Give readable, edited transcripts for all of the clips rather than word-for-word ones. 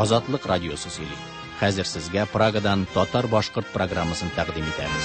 Азатлык радиосы сөйли. Хәзер сезгә Прагадан татар-башкорт программасын тәкъдим итәбез.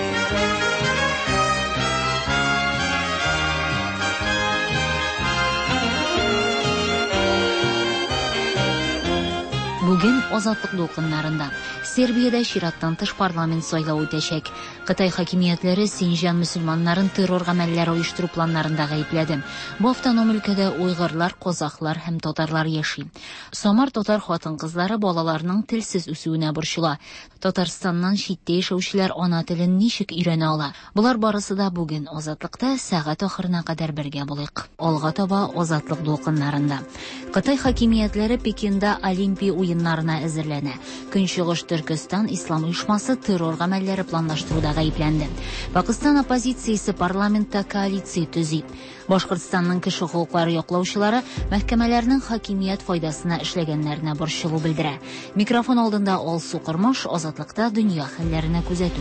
Бүген Азатлык дулкыннарында Сербиядә чираттан тыш парламент сайлауы үтәчәк. Кытай хакимиятләре Синьҗан мөселманнарын террор гамәлләре оештыру планнарында гаепләде. Бу автоном өлкәдә уйгырлар, казаклар һәм татарлар яши. Самар татар хатын-кызлары балаларының телсез үсүенә борчыла. Татарстаннан читтә яшәүчеләр ана телен ничек өйрәнә ала? Булар барысы да бүген Азатлыкта сәгать ахырына кадәр бергә булыйк. Алга таба Азатлык дулкыннарында. Кытай хакимиятләре Пекинда Олимпия уеннарына әзерләнә. Көнчыгыш Төркстан ислам оешмасы террор гамәлләре планлаштыруда гаепләнде. Пакистан оппозициясе парламентта коалиция төзи. Башкортстанның кеше хокуклары яклаучылары мәхкәмәләрнең хакимият файдасына эшләгәннәренә борчылу белдерә. Микрофон алдында Алсу Кырмыш, Азатлыкта дөнья хәлләренә күзәтү.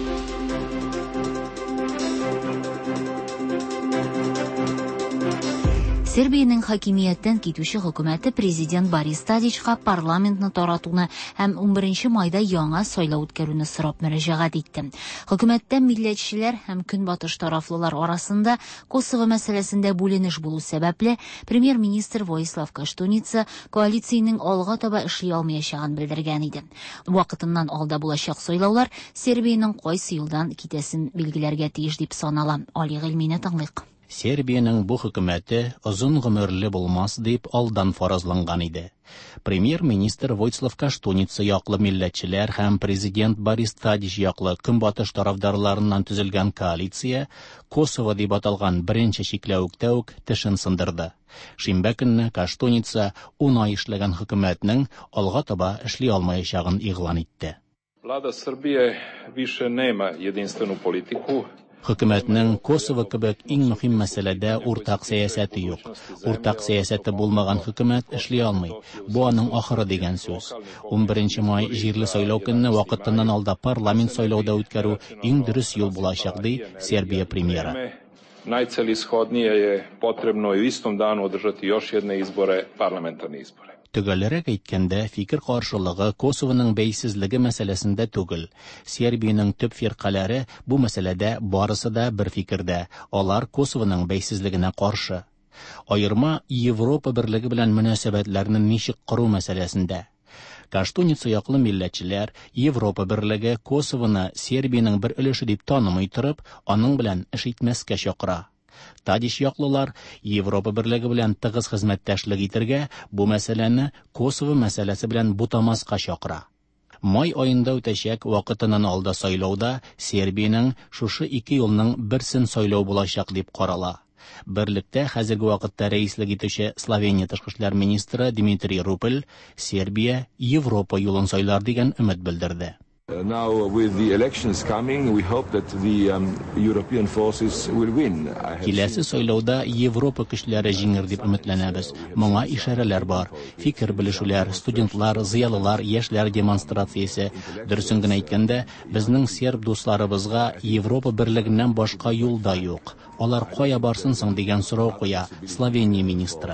Сербиянең хакимияттән китүче хөкүмәте президент Борис Тадичка парламентны таратуны һәм 11 майда яңа сайлау үткәрүне сорап мөрәҗәгать итте. Хөкүмәттә милләтчеләр һәм көнбатыш тарафлылар арасында Косово мәсьәләсендә бүленеш булу сәбәпле премьер-министр Воислав Каштуница коалициянең алга таба эшли алмаячагын белдергән иде. Вакытыннан алда булачак сайлаулар Сербиянең кайсы юлдан китәсен билгеләргә тиеш дип санала. Али Гыйльмине тыңлыйк. Сербиянең бу хөкүмәте озын гомерле булмас дип алдан фаразланган иде. Премьер-министр Воислав Каштуница яклы милләтчеләр һәм президент Борис Тадич яклы көнбатыш тарафдарларыннан төзелгән коалиция Косово дип аталган беренче чикләвектә үк тешен сындырды. Шимбә көнне Каштуница 10 ай эшләгән хөкүмәтнең алга таба эшли алмаячагын игълан итте. Влада Srbije više nema jedinstvenu politiku. Хөкүмәтнең Косово кебек иң мөһим мәсьәләдә уртак сәясәте юк. Уртак сәясәте булмаган хөкүмәт эшли алмый. Бу аның ахыры дигән сүз. 11 май җирле сайлау көнне вакытыннан алда парламент сайлауда үткәрү иң дөрес юл булачак ди Сербия премьеры. Najcelishodnije je potrebno u istom danu održati još jedne izbore, parlamentarne izbore. Төгәлрәк әйткәндә, фикер каршылыгы Косовоның бәйсезлеге мәсьәләсендә түгел. Сербиянең төп фиркаләре бу мәсьәләдә барысы да бер фикердә. Алар Косовоның бәйсезлегенә каршы. Аерма Европа берлеге белән мөнәсәбәтләрне ничек кору мәсьәләсендә. Каштуница яклы милләтчеләр Европа берлеге Косовоны Сербиянең бер өлеше дип танымый торып, аның белән эш итмәскә чакыра. Тадиш яклылар Европа берлеге белән тыгыз хезмәттәшлек итәргә, бу мәсьәләне Косово мәсьәләсе белән бутамаска чакыра. Май аенда үтәчәк вакытыннан алда сайлауда Сербиянең шушы 2 елның берсен сайлау булачак дип карала. Берлектә хәзерге вакытта рәислек итүче Словения тышкы эшләр министры Дмитрий Рупель Сербия Европа юлын сайлар дигән өмет белдерде. Now with the elections coming, we hope that the European forces will win. Киләсе сайлауда Европа көчләре җиңер дип өметләнәбез. Моңа ишарәләр бар. Фикер белешүләр, студентлар, зыялылар, яшьләр демонстрациясе. Дөресен генә әйткәндә, безнең серб дусларыбызга Европа берлегеннән башка юл да юк. Алар кая барсын соң дигән сорау куя Словения министры.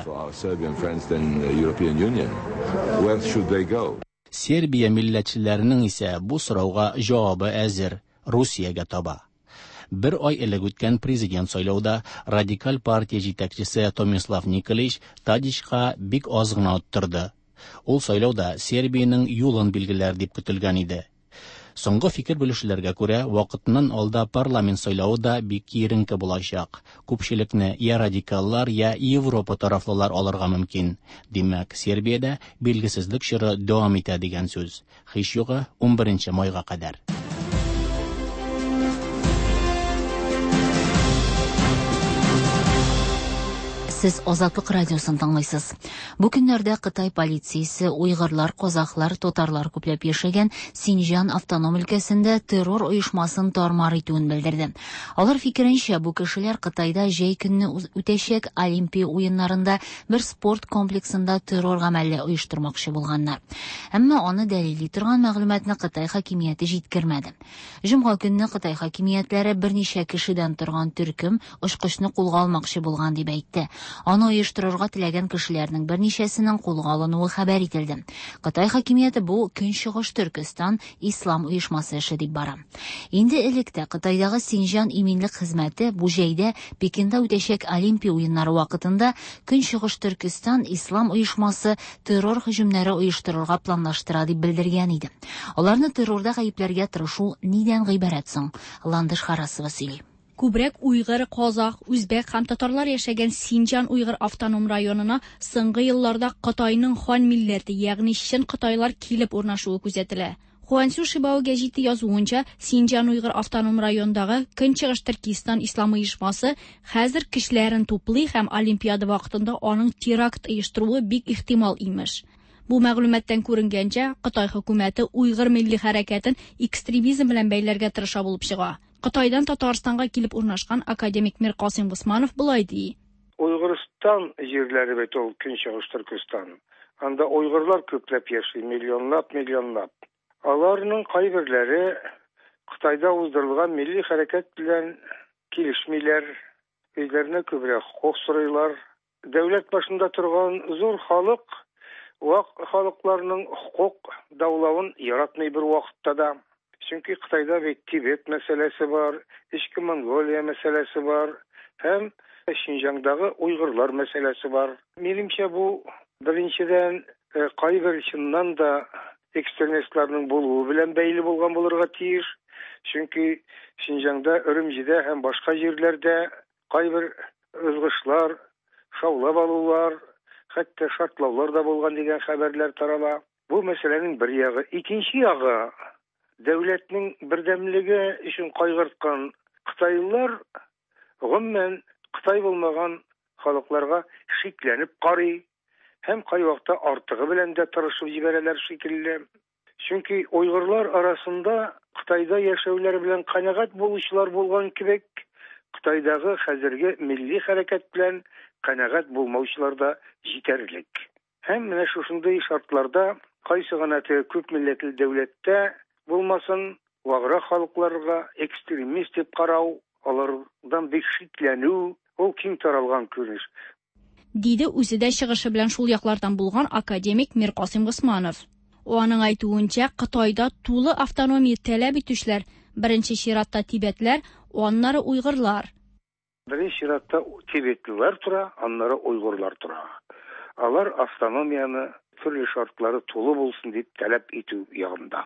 Сербия милләтчеләренең исә бу сорауга җавабы әзер — Русиягә таба. Бер ай элек үткән президент сайлауда радикаль партия җитәкчесе Томислав Николич Тадичка бик аз гына оттырды. Ул сайлауда Сербиянең юлын билгеләр дип көтелгән иде. Соңгы фикер белешүләргә күрә, вакытыннан алда парламент сайлауы да бик киеренке булачак. Күпчелекне я радикаллар, я Европа тарафлылар алырга мөмкин. Димәк, Сербиядә билгесезлек чоры дәвам итә дигән сүз. Һич югы 11 майга кадәр. Сез Азатлык радиосын тыңлыйсыз. Бу көннәрдә Кытай полициясе уйгырлар, казаклар, татарлар күпләп яшәгән Синьҗан автоном өлкәсендә террор оешмасын тармар итүен белдерде. Алар фикеренчә, бу кешеләр Кытайда җәй көнне үтәчәк Олимпия уеннарында бер спорт комплексында террор гамәле оештырмакчы булганнар. Әмма аны дәлилли торган мәгълүматны Кытай хакимияте җиткермәде. Җомга көнне Кытай хакимиятләре берничә кешедән торган төркем очкычны кулга алмакчы булган дип әйтте. Аны оештырырга теләгән кешеләрнең берничәсенең кулга алынуы хәбәр ителде. Кытай хакимияте бу Көнчыгыш Төркстан ислам оешмасы эше дип бара. Инде электә Кытайдагы Синьҗан иминлек хезмәте бу җәйдә Пекинда үтәчәк Олимпия уеннары вакытында Көнчыгыш Төркстан ислам оешмасы террор һөҗүмнәре оештырырга планлаштыра дип белдергән иде. Аларны террорда гаепләргә тырышу нидән гыйбарәт соң? Ландыш Харасова сөйли. Күбрәк уйгыр, казах, үзбәк һәм татарлар яшәгән Синьҗан уйгыр автоном районына соңгы елларда Кытайның хан милләте, ягъни чын кытайлар килеп урнашуы күзәтелә. Хуансю Шибао гәҗите язуынча, Синьҗан уйгыр автоном районындагы Көнчыгыш Төркстан ислам оешмасы хәзер кешеләрен туплый һәм Олимпиада вакытында аның теракт оештыруы бик ихтимал имеш. Бу мәгълүматтан күренгәнчә, Кытай хөкүмәте уйгыр милли хәрәкәтен экстремизм белән бәйләргә тырыша булып чыга. Кытайдан Татарстанга килеп урнашкан академик Миркасым Госманов булай ди. Уйгырстан җирләре бит ул Көнчыгыш Төркстан. Анда уйгырлар күпләп яши, миллионлап. Аларның кайберләре Кытайда уздырылган милли хәрәкәт белән килешмиләр, үзләренә күбрәк хокук сорыйлар. Дәүләт башында торган зур халык халыкларның хокук даулавын яратмый бер вакытта да. Чөнки Кытайда бит Тибет мәсьәләсе бар, Ичке Монголия мәсьәләсе бар, һәм Шинҗаңдагы уйгырлар мәсьәләсе бар. Минемчә бу беренчедән кайбер чыннан да экстремистларның булуы белән бәйле булган булырга тиеш. Чөнки Шинҗаңда, Өрümҗидә һәм башка җирләрдә кайбер ызгышлар, шаулап алулар, хәтта шартлаулар да булган дигән хәбәрләр тарала. Бу мәсьәләнең бер ягы. Икенче ягы, дәүләтнең бердәмлеге өчен кайгырткан Кытайлар гомумән Кытай булмаган халыкларга шикләнеп карый һәм кай вакытта артыгы белән дә тырышып җибәрәләр шикелле. Чөнки уйгырлар арасында Кытайда яшәүләр белән канәгать булучылар булган кебек, Кытайдагы хәзерге милли хәрәкәт белән канәгать булмаучылар да җитәрлек. Һәм менә шушындый шартларда кайсы гына күп милләтле дәүләттә булмасын, ваграк халыкларга экстремист дип карау, алардан бик шикләнү, ул киң таралган күренеш. Диде үзе дә чыгышы белән шул яклардан булган академик Миркасым Госманов. Аның әйтүенчә, Кытайда тулы автономия таләп итүчләр беренче чиратта тибетләр, аннары уйгырлар. Беренче чиратта тибетлеләр тора, аннары уйгырлар тора. Алар автономияны төрле шартлары тулы булсын дип таләп итү ягында.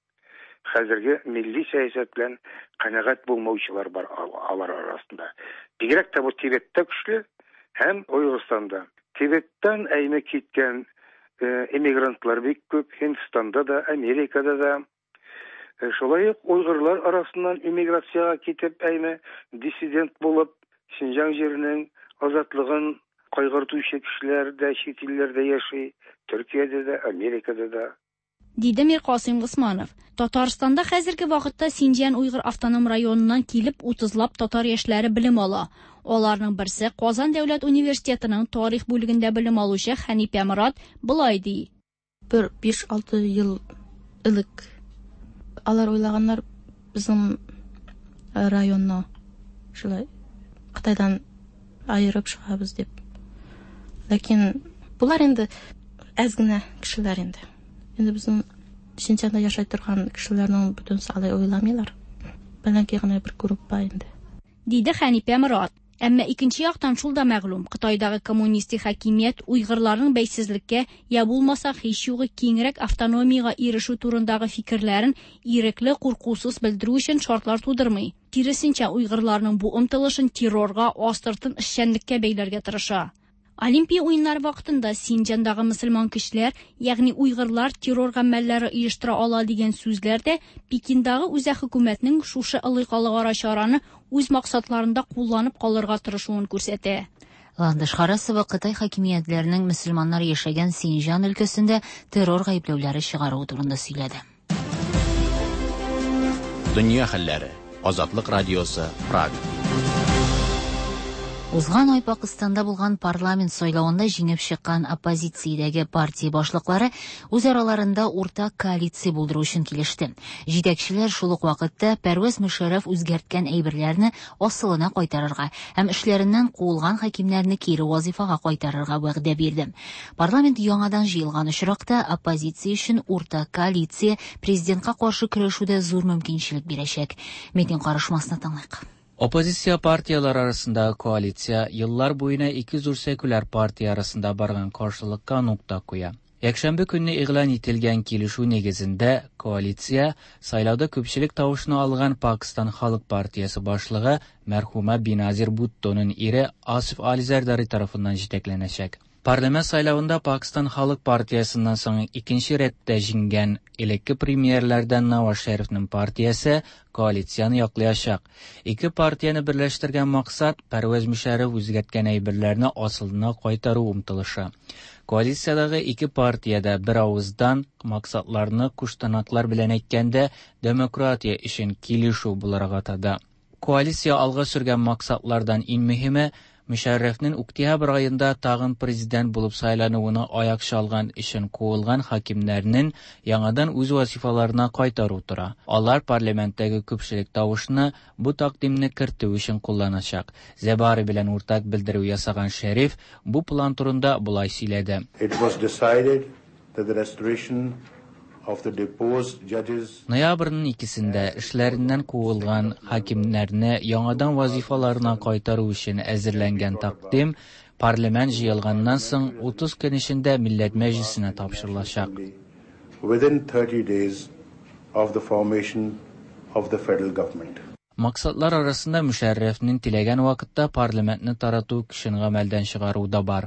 Хәзерге милли сәясәт белән канәгать булмаучылар бар алар арасында. Бигрәк тә бу Тибеттә көчле һәм Уйгырстанда. Тибеттан әйме киткән эмигрантлар бик күп, Һиндстанда да, Америкада да. Шулай ук уйгырлар арасыннан эмиграциягә китеп әйме диссидент булып, Шинҗаң җиренең азатлыгын кайгыртучы кешеләр дә чит илләрдә яши, Төркиядә дә, Америкада да. Диде Миркасым Госманов. Татарстанда хәзерге вакытта Синьҗан уйгыр автоном районыннан килеп 30лап татар яшьләре белем ала. Аларның берсе Казан дәүләт университетының тарих бүлегендә белем алучы Хәнипә Морат булай ди. 5-6 ел элек алар уйлаганнар безнең районны шулай Кытайдан айырып чыгабыз дип. Ләкин булар инде әз генә кешеләр инде. Инде безнең Шинҗанда яшәй торган кешеләрнең бөтен салай уйламыйлар. Бәлки генә бер группа инде. Диде Хәнипә Морат. Әмма икенче яктан шул да мәгълүм, Кытайдагы коммунистик хакимият уйгырларның бәйсезлеккә я булмаса һич югы киңрәк автономиягә ирешү турындагы фикерләрен ирекле, куркусыз белдерү өчен шартлар тудырмый. Киресенчә, уйгырларның бу омтылышын террорга, астыртын эшчәнлеккә бәйләргә тырыша. Олимпия уеннары вакытында Синьҗандагы мөселман кешеләр, ягъни уйгырлар террор гамәлләре оештыра ала дигән сүзләрдә Пекиндагы үзәк хөкүмәтнең шушы ылыйкалыгара чараны үз максатларында кулланып калырга тырышуын күрсәтә. Ландыш Харасова Кытай хакимиятләренең мөселманнар яшәгән Синьҗан өлкәсендә террор гаепләүләре чыгару турында сөйләде. Дөнья хәлләре. Азатлык радиосы, Прага. Узган ай Пакистанда булган парламент сайлауында җиңеп чыккан оппозициядәге партия башлыклары үз араларында уртак коалиция булдыру өчен килеште. Җитәкчеләр шул ук вакытта Пәрвәз Мөшәррәф үзгәрткән әйберләрне асылына кайтарырга һәм эшләреннән куылган хакимнәрне кире вазифага кайтарырга вәгъдә бирде. Парламент яңадан җыелган очракта оппозиция өчен уртак коалиция президентка каршы көрәшүдә зур мөмкинчелек бирәчәк. Митинг карашмасына тыңлыйк. Оппозиция партиялар арасындагы коалиция еллар буена ике зур секуляр партия арасында барган каршылыкка нукта куя. Якшәмбе көнне игълан ителгән килешү нигезендә коалиция сайлауда күпчелек тавышны алган Пакистан Халык партиясы башлыгы мәрхүмә Биназир Буттоның ире Асиф Али Зардари тарафыннан җитәкләнәчәк. Парламент сайлавында Пакистан Халык партиясыннан соң икенче рәттә җиңгән элекке премьерләрдән Наваз Шәрифнең партиясе коалицияны яклаячак. Ике партияны берләштергән максат Пәрвәз Мөшәррәф үзгәрткән әйберләрне асылына кайтару умтылышы. Коалициядагы ике партиядә бер авыздан максатларны куштанаклар белән әйткәндә демократия өчен килешү буларга тада. Коалиция алга сөргән максатлардан иң мөһиме Мөшәррәфнең октябрь аенда тагын президент булып сайлануына аяк чалган өчен куылган хакимнәрнең яңадан үз вазифаларына кайтару тора. Алар парламенттагы күпчелек тавышны бу тәкъдимне кертү өчен кулланачак. Зәбари белән уртак белдерү ясаган Шәриф бу план турында булай сөйләде. It was decided that the restoration of the deposed judges Ноябрьнең 2-сендә эшләреннән куылган хакимнәрне яңадан вазифаларына кайтару өчен әзерләнгән тәкъдим парламент җыелганнан соң 30 көн эчендә Милләт Мәҗлисенә тапшырылачак. within 30 days of the formation of the federal government. Максатлар арасында Мөшәррәфнең теләгән вакытта парламентны тарату көчен гамәлдән чыгару да бар.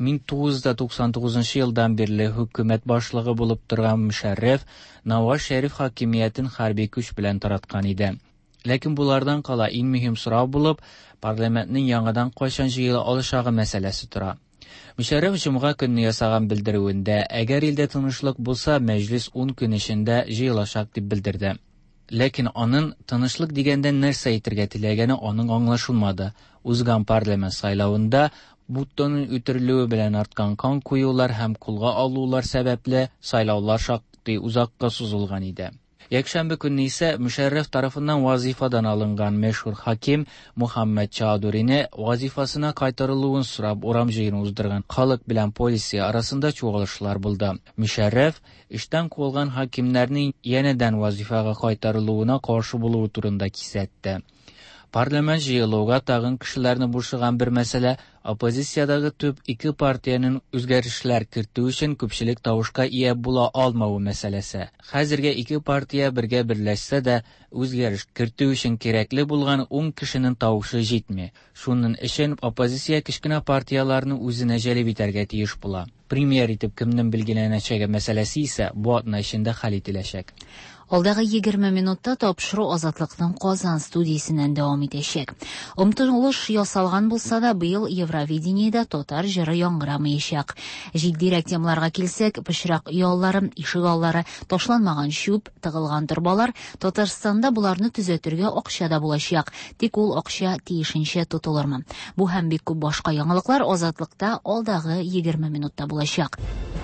1999 елдан бирле хөкүмәт башлыгы булып торган Мөшәррәф Наваз Шәриф хакимиятен хәрби көч белән тараткан иде. Ләкин булардан кала иң мөһим сорау булып парламентның яңадан кайчан җыела алышагы мәсьәләсе тора. Мөшәррәф җомга көнне ясаган белдерүендә, әгәр илдә тынычлык булса, мәҗлис 10 көн эчендә җыелачак дип белдерде. Ләкин аның тынычлык дигәндә нәрсә әйтергә теләгәне аның аңлашылмады. Узган парламент сайлавында Буттоның үтерелүе белән арткан кан куюлар һәм кулга алулар сәбәпле сайлаулар шактый узакка сузылган иде. Якшәмбе көнне исә Мөшәррәф тарафыннан вазифадан алынган мәшһүр хаким Мухаммад Чаудурине вазифасына кайтарылуын сорап урам җыены уздырган халык белән полиция арасында чуалышлар булды. Мөшәррәф эштән куылган хакимнәрнең янәдән вазифага кайтарылуына каршы булуы турында кисәтте. Парламент җыелуга тагын кешеләрне бушыган бер мәсьәлә оппозициядагы төп ике партияның үзгәрешләр кертү өчен күпчелек тавышка ия була алмавы мәсьәләсе. Хәзергә ике партия бергә берләшсә дә үзгәреш кертү өчен кирәкле булган 10 кешенең тавышы җитми. Шуның өчен оппозиция кечкенә партияларны үзенә җәлеп итәргә тиеш була. Премьер итеп кемнең билгеләнәчәге мәсьәләсе исә бу атна эчендә хәл ителәчәк. Алдагы 20 минутта тапшыру Азатлыкның Казан студиясеннән дәвам итәчәк. Омтылыш ясалган булса да, быел Евровидениедә татар җыры яңгырамаячак. Җитдирәк темаларга килсәк, пычрак яллары, ишек аллары, ташланмаган чүп, тыгылган торбалар, Татарстанда буларны төзәтергә акча да булачак. Тик ул акча тиешенчә тотылырмы? Бу һәм бик күп башка яңалыклар Азатлыкта алдагы 20 минутта булачак.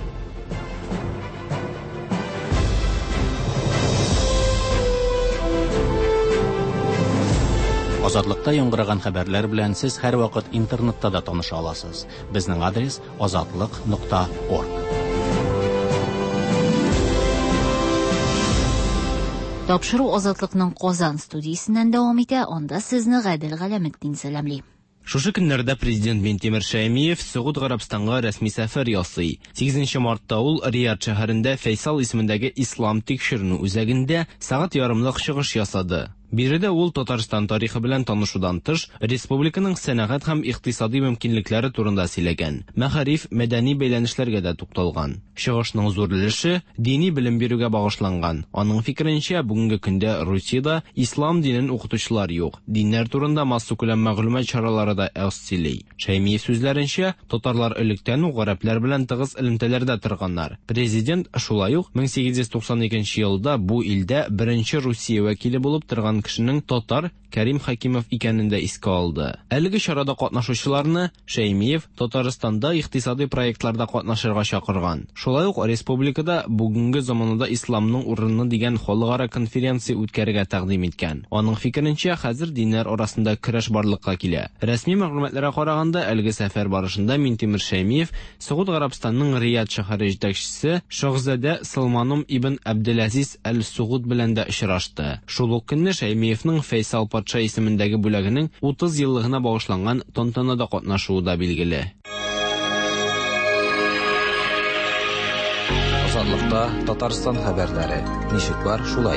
Азатлыкта яңгыраган хәбәрләр белән сез һәр вакыт интернетта да таныша аласыз. Безнең адрес azatlyk.org. Тапшыру Азатлыкның Казан студиясеннән дәвам итә, анда сезне Гадел Галәметдин сәламли. Шушы көннәрдә президент Минтимер Шәймиев Сәгуд Гарәбстанга рәсми сәфәр ясый. 8 мартта ул Риад шәһәрендә Фәйсал исемендәге ислам тикшеренү үзәгендә сәгать ярымлык чыгыш ясады. Биредә ул Татарстан тарихы белән танышудан тыш, республиканың сәнәгать һәм икътисади мөмкинлекләре турында сөйләгән. Мәгариф, мәдәни бәйләнешләргә дә тукталган. Чыгышның зур өлеше дини белем бирүгә багышланган. Аның фикеренчә, бүгенге көндә Русиядә ислам динен укытучылар юк. Диннәр турында массакүләм мәгълүмат чаралары да аз сөйли. Шәймиев сүзләренчә, татарлар электән үк гарәпләр белән тыгыз элемтәләрдә торганнар. Президент шулай ук 1892 елда бу илдә беренче Русия вәкиле булып торган кешенең татар Кәрим Хакимов икәнен дә искә алды. Әлеге чарада катнашучыларны Шәймиев Татарстанда икътисади проектларда катнашырга чакырган. Шулай ук республикада бүгенге заманда исламның урыны дигән халыкара конференция үткәрергә тәкъдим иткән. Аның фикеренчә, хәзер диннәр арасында көрәш барлыкка килә. Рәсми мәгълүматларга караганда, әлеге сәфәр барышында Минтимер Шәймиев Сауд Гарәбстанның Рияд шәһәре җитәкчесе Шаһзадә Салманым ибн Абделазиз әл-Сугуд белән дә очрашты. Шул ук көнне Шәймиевның Фәйсал патша исемендәге бүлегенең 30 еллыгына багышланган тантанада катнашуы да билгеле. Азатлыкта Татарстан хәбәрләре. Ничек бар, шулай.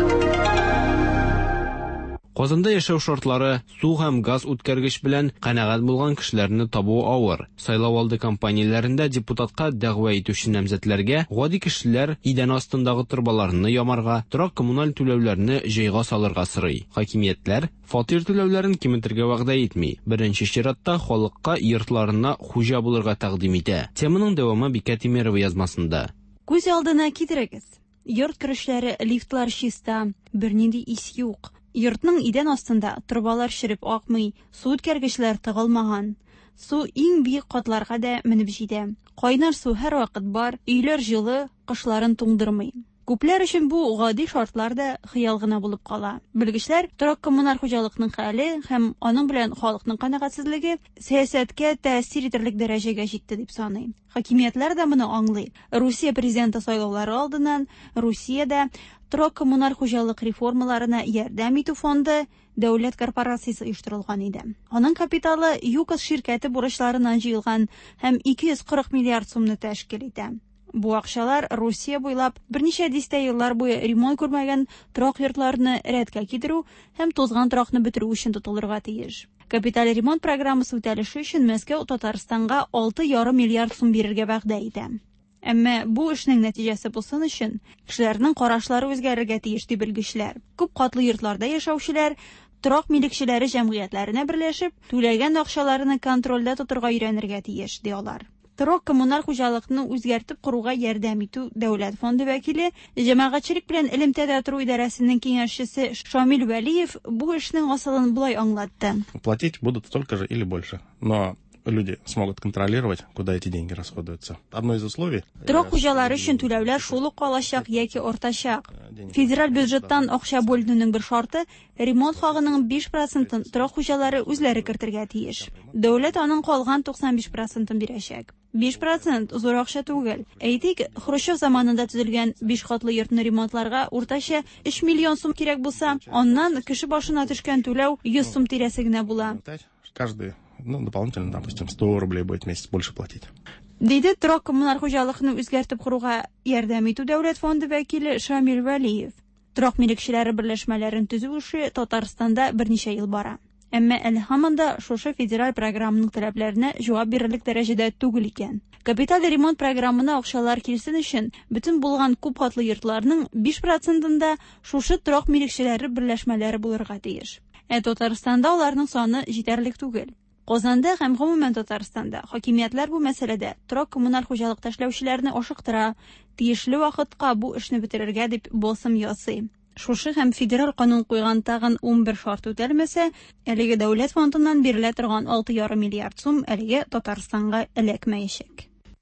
Казанда яшәү шартлары, су һәм газ үткәргеч белән канәгать булган кешеләрне табу авыр. Сайлау алды кампанияләрендә депутатка дәгъва итүче намзәтләргә гади кешеләр идән астындагы торбаларны ямарга, торак коммуналь түләүләрне җайга салырга сорый. Хакимиятләр фатир түләүләрен киметергә вәгъдә итми. Беренче чиратта халыкка йортларына хуҗа булырга тәкъдим итә. Теманың дәвамы Бикә Тимерова язмасында. Күз алдына китерегез. Йорт керешләре, лифтлар чиста, бернинди ис юк. Йортның идән астында трубалар ширеп акмый, су үткәргечләр тыгылмаган. Су иң биек катларга да менеп җитә. Кайнар су һәр вакыт бар, өйләр җылы, кышларын туңдырмый. Күпләр өчен бу гади шартлар да хыял гына булып кала. Белгечләр торак коммуналь хуҗалыкның хәле һәм аның белән халыкның канәгатьсезлеге сәясәткә тәэсир итерлек дәрәҗәгә җитте дип саный. Хакимиятләр дә моны аңлый. Русия президенты сайлаулары алдыннан Русиядә торак коммуналь хуҗалык реформаларына ярдәм итү фонды дәүләт корпорациясе оештырылган иде. Аның капиталы ЮКОС ширкәте бурычларыннан җыелган һәм 240 миллиард сумны тәшкил итә. Бу акчалар Русия буйлап берничә дистә еллар буе ремонт күрмәгән торак йортларны рәткә китерү һәм тузган торакны бетерү өчен тотылырга тиеш. Капиталь ремонт программасы үтәлеше өчен Мәскәү Татарстанга 6,5 миллиард сум бирергә вәгъдә итә. Әмма бу эшнең нәтиҗәсе булсын өчен кешеләрнең карашлары үзгәрергә тиеш ди белгечләр. Күп катлы йортларда яшәүчеләр торак милекчеләре җәмгыятьләренә берләшеп, түләгән акчаларны контрольдә тотырга өйрәнергә тиеш ди алар. Торак коммуналь хуҗалыкны үзгәртеп куруга ярдәм итү дәүләт фонды вәкиле, җәмәгатьчелек белән элемтәдә тору идарәсенең киңәшчесе Шамил Вәлиев бу эшнең асылын булай аңлатты. Платить будут столько же или больше, но люди смогут контролировать, куда эти деньги расходуются. Одно из условий... Торак хуҗалары өчен түләүләр шул ук калачак яки артачак. Федераль бюджеттан акча бүленүнең бер шарты ремонт хагының 5%-ын торак хуҗалары үзләре кертергә тиеш. Дәүләт аның калган 95%-ын бирәчәк. 5% зур акча түгел. Әйтик, Хрущев заманында төзелгән 5 катлы йортны ремонтларга уртача 3 миллион сум кирәк булса, аннан кеше башына төшкән түләү 100 сум тирәсе генә була. Каждый, дополнительно, допустим, 100 рублей будет в месяц больше платить. Диде торак коммуналь хуҗалыкны үзгәртеп куруга ярдәм итү дәүләт фонды вәкиле Шамил Вәлиев. Торак милекчеләре берләшмәләрен төзү эше Татарстанда берничә ел бара. Әмма әле һаманда шушы федераль программаның таләпләренә җавап бирерлек дәрәҗәдә түгел икән. Капиталь ремонт программына акчалар килсен өчен бөтен булган күп катлы йортларның 5%-ында шушы торак милекчеләре берләшмәләре булырга тиеш. Татарстанда аларның саны җитәрлек түгел. Казанда һәм гомумән Татарстанда хакимиятләр бу мәсьәләдә торак коммуналь хуҗалык эшләүчеләрне ашыктыра, тиешле вакытка бу эшне бетерергә дип басым ясый. Шушы һәм федераль канун куйган тагын 11 шарт үтәлмәсә, әлеге дәүләт фондыннан бирелә торган 6,5 миллиард сум әлеге Татарстанга эләкмәячәк.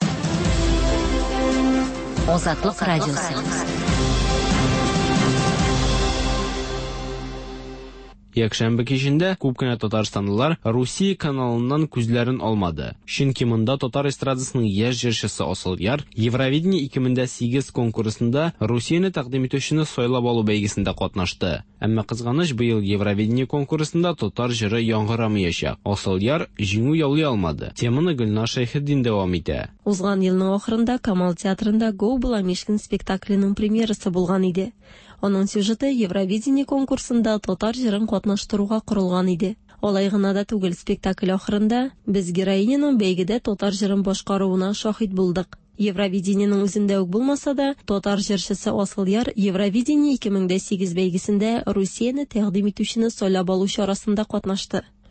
Азатлык радиосы. Якшәмбе кичендә күп кенә татарстанлылар Русия каналыннан күзләрен алмады. Чөнки монда татар эстрадасының яшь җырчысы Асылъяр Евровидение 2008 конкурсында Русияне тәкъдим итүчене сайлап алу бәйгесендә катнашты. Әмма кызганыч, быел Евровидение конкурсында татар җыры яңгырамаячак. Асылъяр җиңү яулый алмады. Теманы Гөлнар Шәйхетдин дәвам итә. Узган елның ахырында Камал театрында «Go Буламишкин» спектакленең премьерасы булган иде. Аның сюжеты Евровидение конкурсында татар җырын катнаштыруга корылган иде. Алай гына да түгел, спектакль ахырында без героиняның бәйгедә татар җырын башкаруына шаһит булдык. Евровидениенең үзендә үк булмаса да, татар җырчысы Асылъяр Евровидение 2008 бәйгесендә Русияне тәкъдим итүчене сайлап алучы арасында катнашты.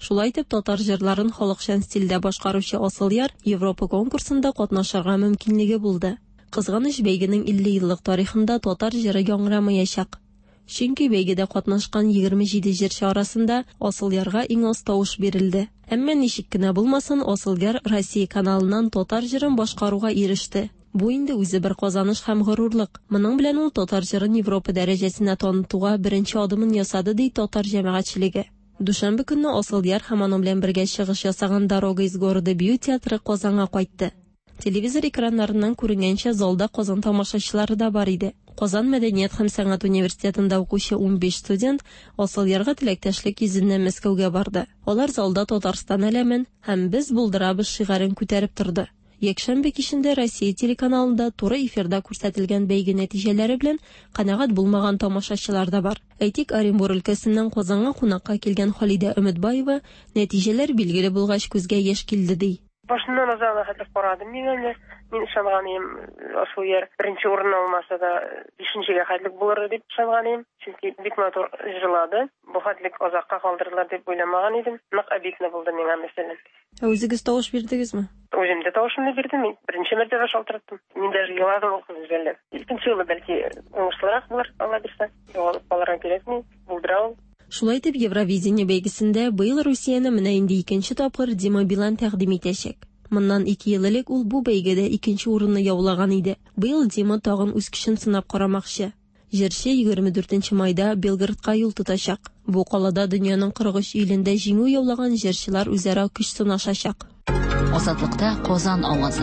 Шулай итеп, татар җырларын халыкчан стильдә башкаручы Асылъяр Европа конкурсында катнашырга мөмкинлеге булды. Кызганыч, бәйгенең 50 еллык тарихында татар җыры яңрамаячак. Чөнки бәйгедә катнашкан 27 җырчы арасында Асылъярга иң аз тавыш бирелде. Әмма ничек кенә булмасын, Асылъяр Россия каналыннан татар җырын башкаруга иреште. Бу инде үзе бер казаныш һәм горурлык. Моның белән ул татар җырын Европа дәрәҗәсенә танытуга беренче адымын ясады, ди татар җәмәгатьчелеге. Душанбе көнне Асылъяр һәм аның белән бергә чыгыш ясаган «Дорога из города Бью» театры Казанга кайтты. Телевизор экраннарыннан күренгәнчә, залда Казан тамашачылары да бар иде. Казан мәдәният һәм сәнгать университетында укучы 15 студент Асылъярга теләктәшлек йөзеннән Мәскәүгә барды. Алар залда Татарстан әләмен һәм без булдырабыз шигарын күтәреп торды. Якшәмбе кичендә Россия телеканалында туры эфирда күрсәтелгән бәйге нәтиҗәләре белән канәгать булмаган тамашачылар да бар. Әйтик, Оренбур өлкәсеннән Казанга кунакка килгән Халидә Өмәтбаева нәтиҗәләр билгеле булгач күзгә яшь килде ди. Башыннан азан хәтлек карадым мин ышанганым, Асылъяр беренче урын алмаса да 5-нчегә хәтлек булыр дип ышанганым. Чөнки бик матур җырлады. Бу хәтлек азакка калдырдылар дип уйламаган идем. Нык обидно булды миңа мәсәлән. Үзегез тавыш бирдегезме? Үзем дә тавышымны бирдем. Беренче мәртәбә шалтыраттым. Мин даже еладым үзелеп. Икенче юлы бәлки уңышлырак булыр, Алла бирсә. Аларга кирәкми, булдырам. Шулай итеп, Евровидение бәйгесендә быел Русияны менә инде икенче тапкыр Дима Билан тәкъдим итәчәк. Моннан 2 ел элек ул бу бәйгедә икенче урынны яулаган иде. Быел Дима тагын үз көчен сынап карамакчы. Җырчы 24 майда Белградка юл тотачак. Бу калада дөньяның 43 илендә җиңү яулаган җырчылар үзара көч сынашачак. Азатлыкта Казан авазы.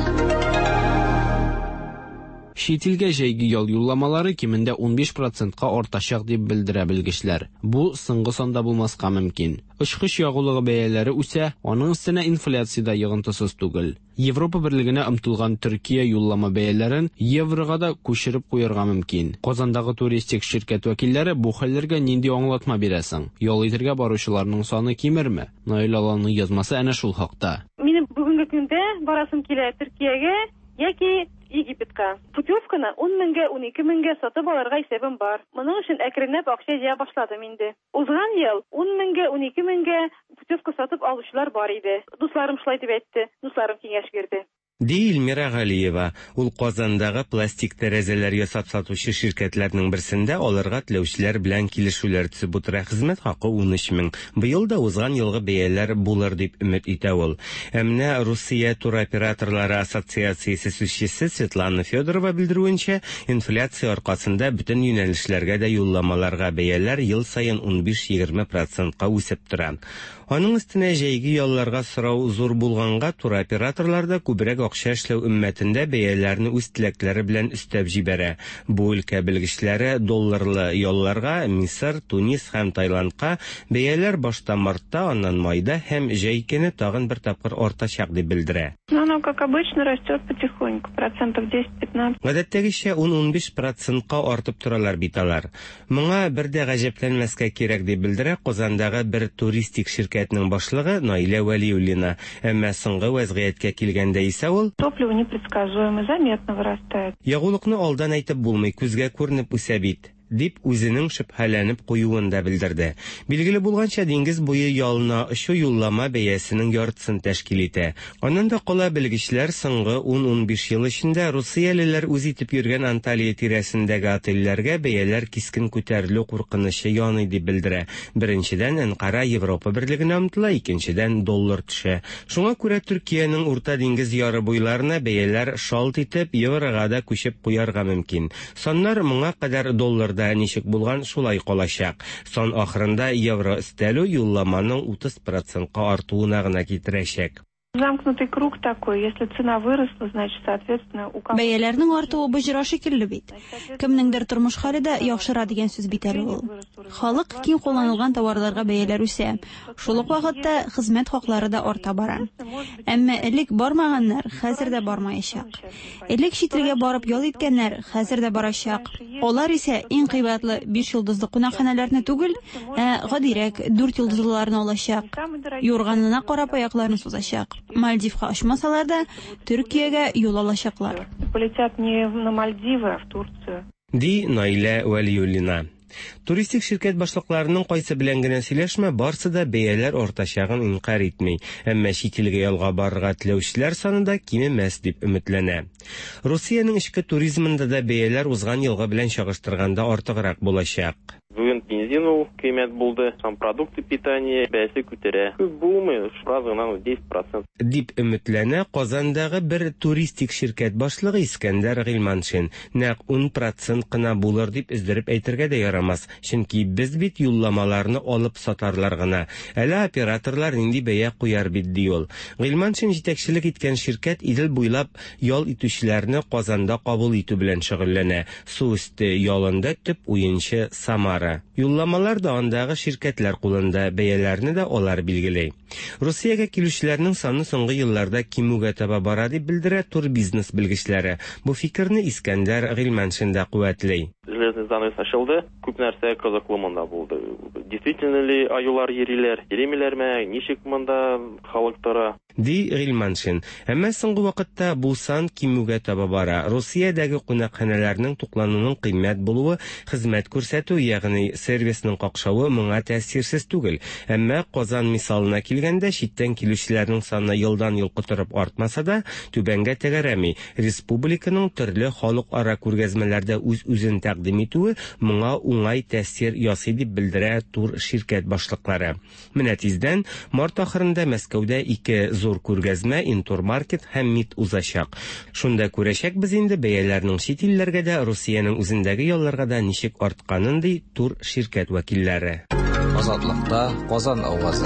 Шетелгә җәйге ял юлламалары кимендә 15%-ка артачак дип белдерә белгечләр. Бу соңгы санда булмаска мөмкин. Очкыч ягулыгы бәяләре үсә, аның өстенә инфляция да йогынтысыз түгел. Европа берлегенә омтылган Төркия юллама бәяләрен еврога да күчереп куярга мөмкин. Казандагы туристик ширкәт вәкилләре бу хәлләргә нинди аңлатма бирәсең? Ял итәргә баручыларның саны кимерме? Наил Аланның язмасы әнә шул хакта. Минем бүгенге көндә барасым килә Төркиягә яки Египетка. Путевканы 10 меңгә, 12 меңгә сатып алырга исәбем бар. Моның өчен әкренләп акча җыя башладым инде. Узган ел 10 меңгә, 12 меңгә путевка сатып алучылар бар иде. Дусларым шулай дип әйтте. Дусларым киңәш бирде. Ди Эльмира Галиева, ул Казандагы пластик тәрәзәләр ясап сатучы ширкәтләрнең берсендә алырга теләүчеләр белән килешүләр төзеп утыра. Хезмәт хакы 13 мең. Быел да узган елгы бәяләр булыр дип өмет итә ул. Әмма Русия туроператорлары ассоциациясе сүзчесе Светлана Федорова белдерүенчә, инфляция аркасында бөтен юнәлешләргә дә юлламаларга бәяләр ел саен 15-20%-ка үсеп тора. Аның өстенә җәйге ялларга сорау зур булганга, туроператорлар да күбрәк акча эшләү өммәтендә бәяләрне үз теләкләре белән өстәп җибәрә. Бу өлкә белгечләре долларлы ялларга Мисыр, Тунис һәм Таиландка бәяләр башта мартта, аннан майда һәм җәй көне тагын бер тапкыр артачак дип белдерә. Оно, как обычно, растет потихоньку, 10-15%. Гадәттәгечә 10-15%-ка артып торалар бит алар. Моңа бер дә гаҗәпләнмәскә кирәк дип белдерә Казандагы бер туристик ширкәтнең башлыгы Наилә Вәлиуллина. Әмма соңгы вазгыятькә килгәндә исә ул топливо непредсказуемо, заметно вырастает. Ягулыкны алдан әйтеп булмый, күзгә күренеп үсә бит. Дип үзенең шөбһәләнеп куюын да белдерде. Билгеле булганча, диңгез буе ялына очу юллама бәясенең яртысын тәшкил итә. Аннан да кала белгечләр соңгы 10-15 ел эчендә русиялеләр үз итеп йөргән Анталия тирәсендәге отельләргә бәяләр кискен күтәрелү куркынычы яный дип белдерә. Беренчедән Анкара Европа берлегенә омтыла, икенчедән доллар төшә. Шуңа күрә Төркиянең урта диңгез яры буйларына бәяләр шалт итеп еврога да күчеп куярга мөмкин. Саннар моңа кадәр долларда ничек булган шулай калачак. Сон ахырында евро өстәлү юлламаның 30%-ка артуына гына китерәчәк. Замкнутый круг такой, если цена выросла, значит, соответственно, у кого... Бәяләрнең артуы боҗра шикелле бит. Кемнеңдер тормыш хәле дә яхшыра дигән сүз бит әле ул. Халык киң кулланылган товарларга бәяләр үсә. Шул ук вакытта хезмәт хаклары да арта бара. Әмма элек бармаганнар хәзер дә бармаячак. Элек читлегә барып ял иткәннәр хәзер дә барачак. Алар исә иң кыйбатлы 5 йолдызлы кунакханәләрне түгел, гадирәк 4 йолдызлыларны алачак. Юрганына карап аякларын сузачак. Мальдивка очмасалар да Төркиягә юл алачаклар. Полетят не на Мальдивы, а в Турцию. Ди Наилә Вәлиуллина. Туристик ширкәт башлыкларының кайсы белән генә сөйләшмә, барсы да бәяләр артачагын инкар итми, әмма чит илгә ялга барырга теләүчеләр саны да кимемәс дип өметләнә. Русиянең эчке туризмында да бәяләр узган елга белән чагыштырганда артыграк булачак. Бүген бензин ул кыйммәт булды, сам продукты питания бәясе күтәрә. Күп булмый, шуразгынан 10%. Дип өметләнә Казандагы бер туристик ширкәт башлыгы Искәндәр Гыйлманшин. Нәкъ 10% кына булыр дип издереп әйтергә дә ярамас, чөнки без бит юлламаларны алып сатарлар гына. Әле операторлар нинди бәя куяр бит ди ул. Гыйлманшин җитәкчелек иткән ширкәт Идел буйлап ял итүчеләрне Казанда кабул итү белән шөгыльләнә. Су өсте ялында төп уенчы Самара. Юлламалар да андагы ширкәтләр кулында, бәяләрне дә алар билгеләй. Русиягә килүчеләрнең саны соңгы елларда кимүгә таба бара дип белдерә турбизнес белгечләре. Бу фикерне Искәндәр Гыйлманшин да куәтләй. Железный занавес ачылды, күп нәрсә кызыклы монда булды. Действительно ли аюлар йөриләр, йөримиләрме, ничек монда халык тора? Ди Гыйлманшин. Әмма соңгы вакытта бу сан кимүгә таба бара. Русиядәге кунакханәләрнең туклануның кыйммәт булуы, хезмәт күрсәтү, ягъни сервисның какшавы моңа тәэсирсез түгел. Әмма Казан мисалына килгәндә, читтән килүчеләрнең саны елдан-ел котырып артмаса да, түбәнгә тәгәрәми. Республиканың төрле халыкара күргәзмәләрдә үз-үзен тәкъдим итүе моңа уңай тәэсир ясый дип белдерә тур ширкәт башлыклары. Менә тиздән март ахырында Мәскәүдә 2 зур күргәзмә Интурмаркет һәм МИД узачак. Шунда күрәчәкбез инде бәяләрнең чит илләргә дә, Русиянең үзендәге ялларга да ничек артканын ди тур ширкәт вәкилләре. Азатлыкта Казан авазы.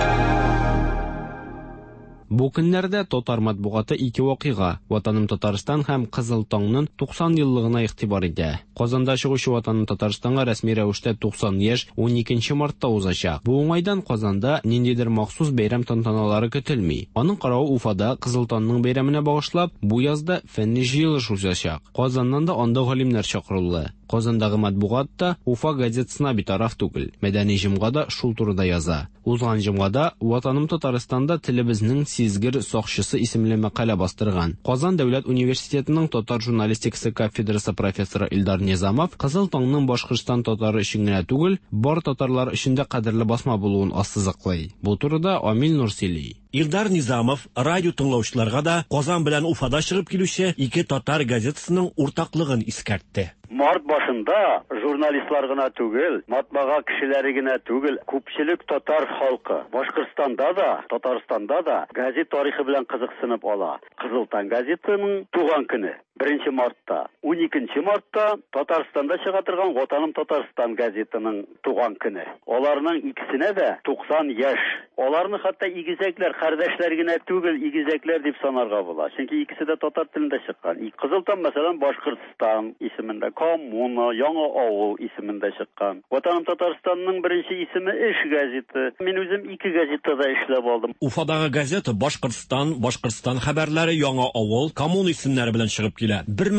Бу көннәрдә Татар матбугаты 2 вакыйга, Ватаным Татарстан һәм Кызыл таңның 90 еллыгына игътибар итә. Казанда чыгучы Ватаным Татарстанга рәсми рәвештә 90 яшь 12 мартта узачак. Бу уңайдан Казанда ниндидер махсус бәйрәм тантаналары көтелми. Аның каравы Уфада Кызыл таңның бәйрәменә багышлап, бу язда фәнни җыелыш узачак. Казаннан да анда галимнәр чакырылды. Казандагы матбугатта Уфа газетасына битараф түгел. Мәдәни җомгада шул турыда яза. Узган җомгада Ватаным Татарстанда телебезнең сизгер сакчысы исемле мәкалә бастырган. Казан дәүләт университетының татар журналистикасы кафедрасы профессоры Илдар Низамов Кызыл таңның Башкортстан татары өчен генә түгел, бар татарлар өчен дә кадерле басма булуын ассызыклый. Бу турыда Амил Нурсили. Илдар Низамов радио тыңлаучыларга да Казан белән Уфада чыгып килүче 2 татар газетасының уртаклыгын искәртте. Март башында журналистлар гына түгел, матбага кешеләре генә түгел, күпчелек татар халкы Башкортстанда да, Татарстанда да газет тарихы белән кызыксынып ала. Кызыл таң газетаның туган көне 1 мартта, 12 мартта Татарстанда чыга торган Ватаным Татарстан газетаның туган көне. Аларның икесенә дә 90 яшь. Аларны хәтта игезәкләр, кардәшләр генә түгел, игезәкләр дип санарга була. Чөнки икесе дә татар телендә чыккан. Кызыл таң мәсәлән Башкортстан исемендә, Коммуна, Яңа авыл исемендә чыккан. Ватаным Татарстанның беренче исеме Эш газеты. Мин үзем 2 газетада эшләп алдым. Уфадагы газета Башкортстан, Башкортстан хәбәрләре, Яңа авыл, Коммуна исемнәре белән чыгып килә.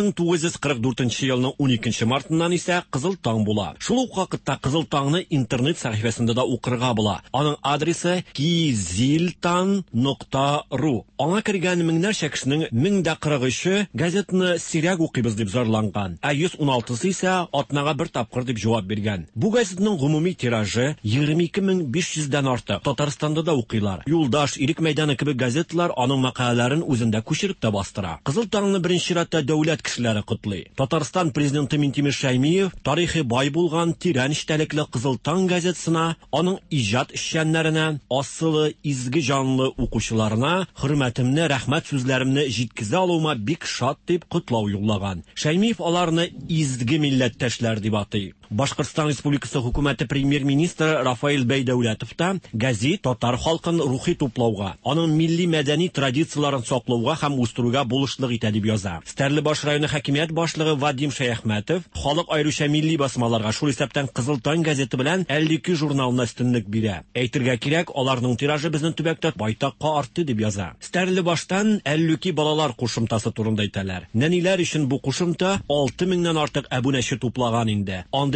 1944 елның 12 мартыннан исә Кызыл таң була. Шул ук вакытта Кызыл таңны интернет сәхифәсендә дә укырга була. Аның адресы kiziltan.ru. Аңа кергән меңнәрчә кешенең 1043-е газетаны сирәк укыйбыз дип зарланган. 116-сы исә атнага бер тапкыр дип җавап биргән. Бу газетаның гомуми тиражы 22500-дән артык. Татарстанда да укыйлар. Юлдаш, Ирек мәйданы кебек газеталар аның мәкаләләрен үзендә күчереп тә бастыра. Кызыл таңны беренче чиратта дәүләт кешеләре котлый. Татарстан президенты Минтимер Шәймиев тарихи бай булган тирән эчтәлекле Кызыл таң газетасына, аның иҗат эшчәннәренә, асылы изге җанлы укучыларына хөрмәтемне, рәхмәт сүзләремне җиткезә алуыма бик шат дип котлау юллаган. Шәймиев аларны изге милләттәшләр дип атый. Башкортстан Республикасы хөкүмәте премьер-министры Рафаил Бәйдәүләтов та газет татар халкын рухи туплауга, аның милли мәдәни традицияларын саклауга һәм үстерүгә булышлык итә дип яза. Стәрлебаш районы хакимият башлыгы Вадим Шәяхмәтов халык аеруча милли басмаларга шул исәптән Кызыл таң газеты белән 52 журналына өстенлек бирә. Әйтергә кирәк, аларның тиражы безнең төбәктә байтакка артты дип яза. Стәрлебаштан 52 балалар кушымтасы турында әйтәләр. Нәниләр өчен бу кушымта 6000-нән артык абунәче туплаган инде. Анда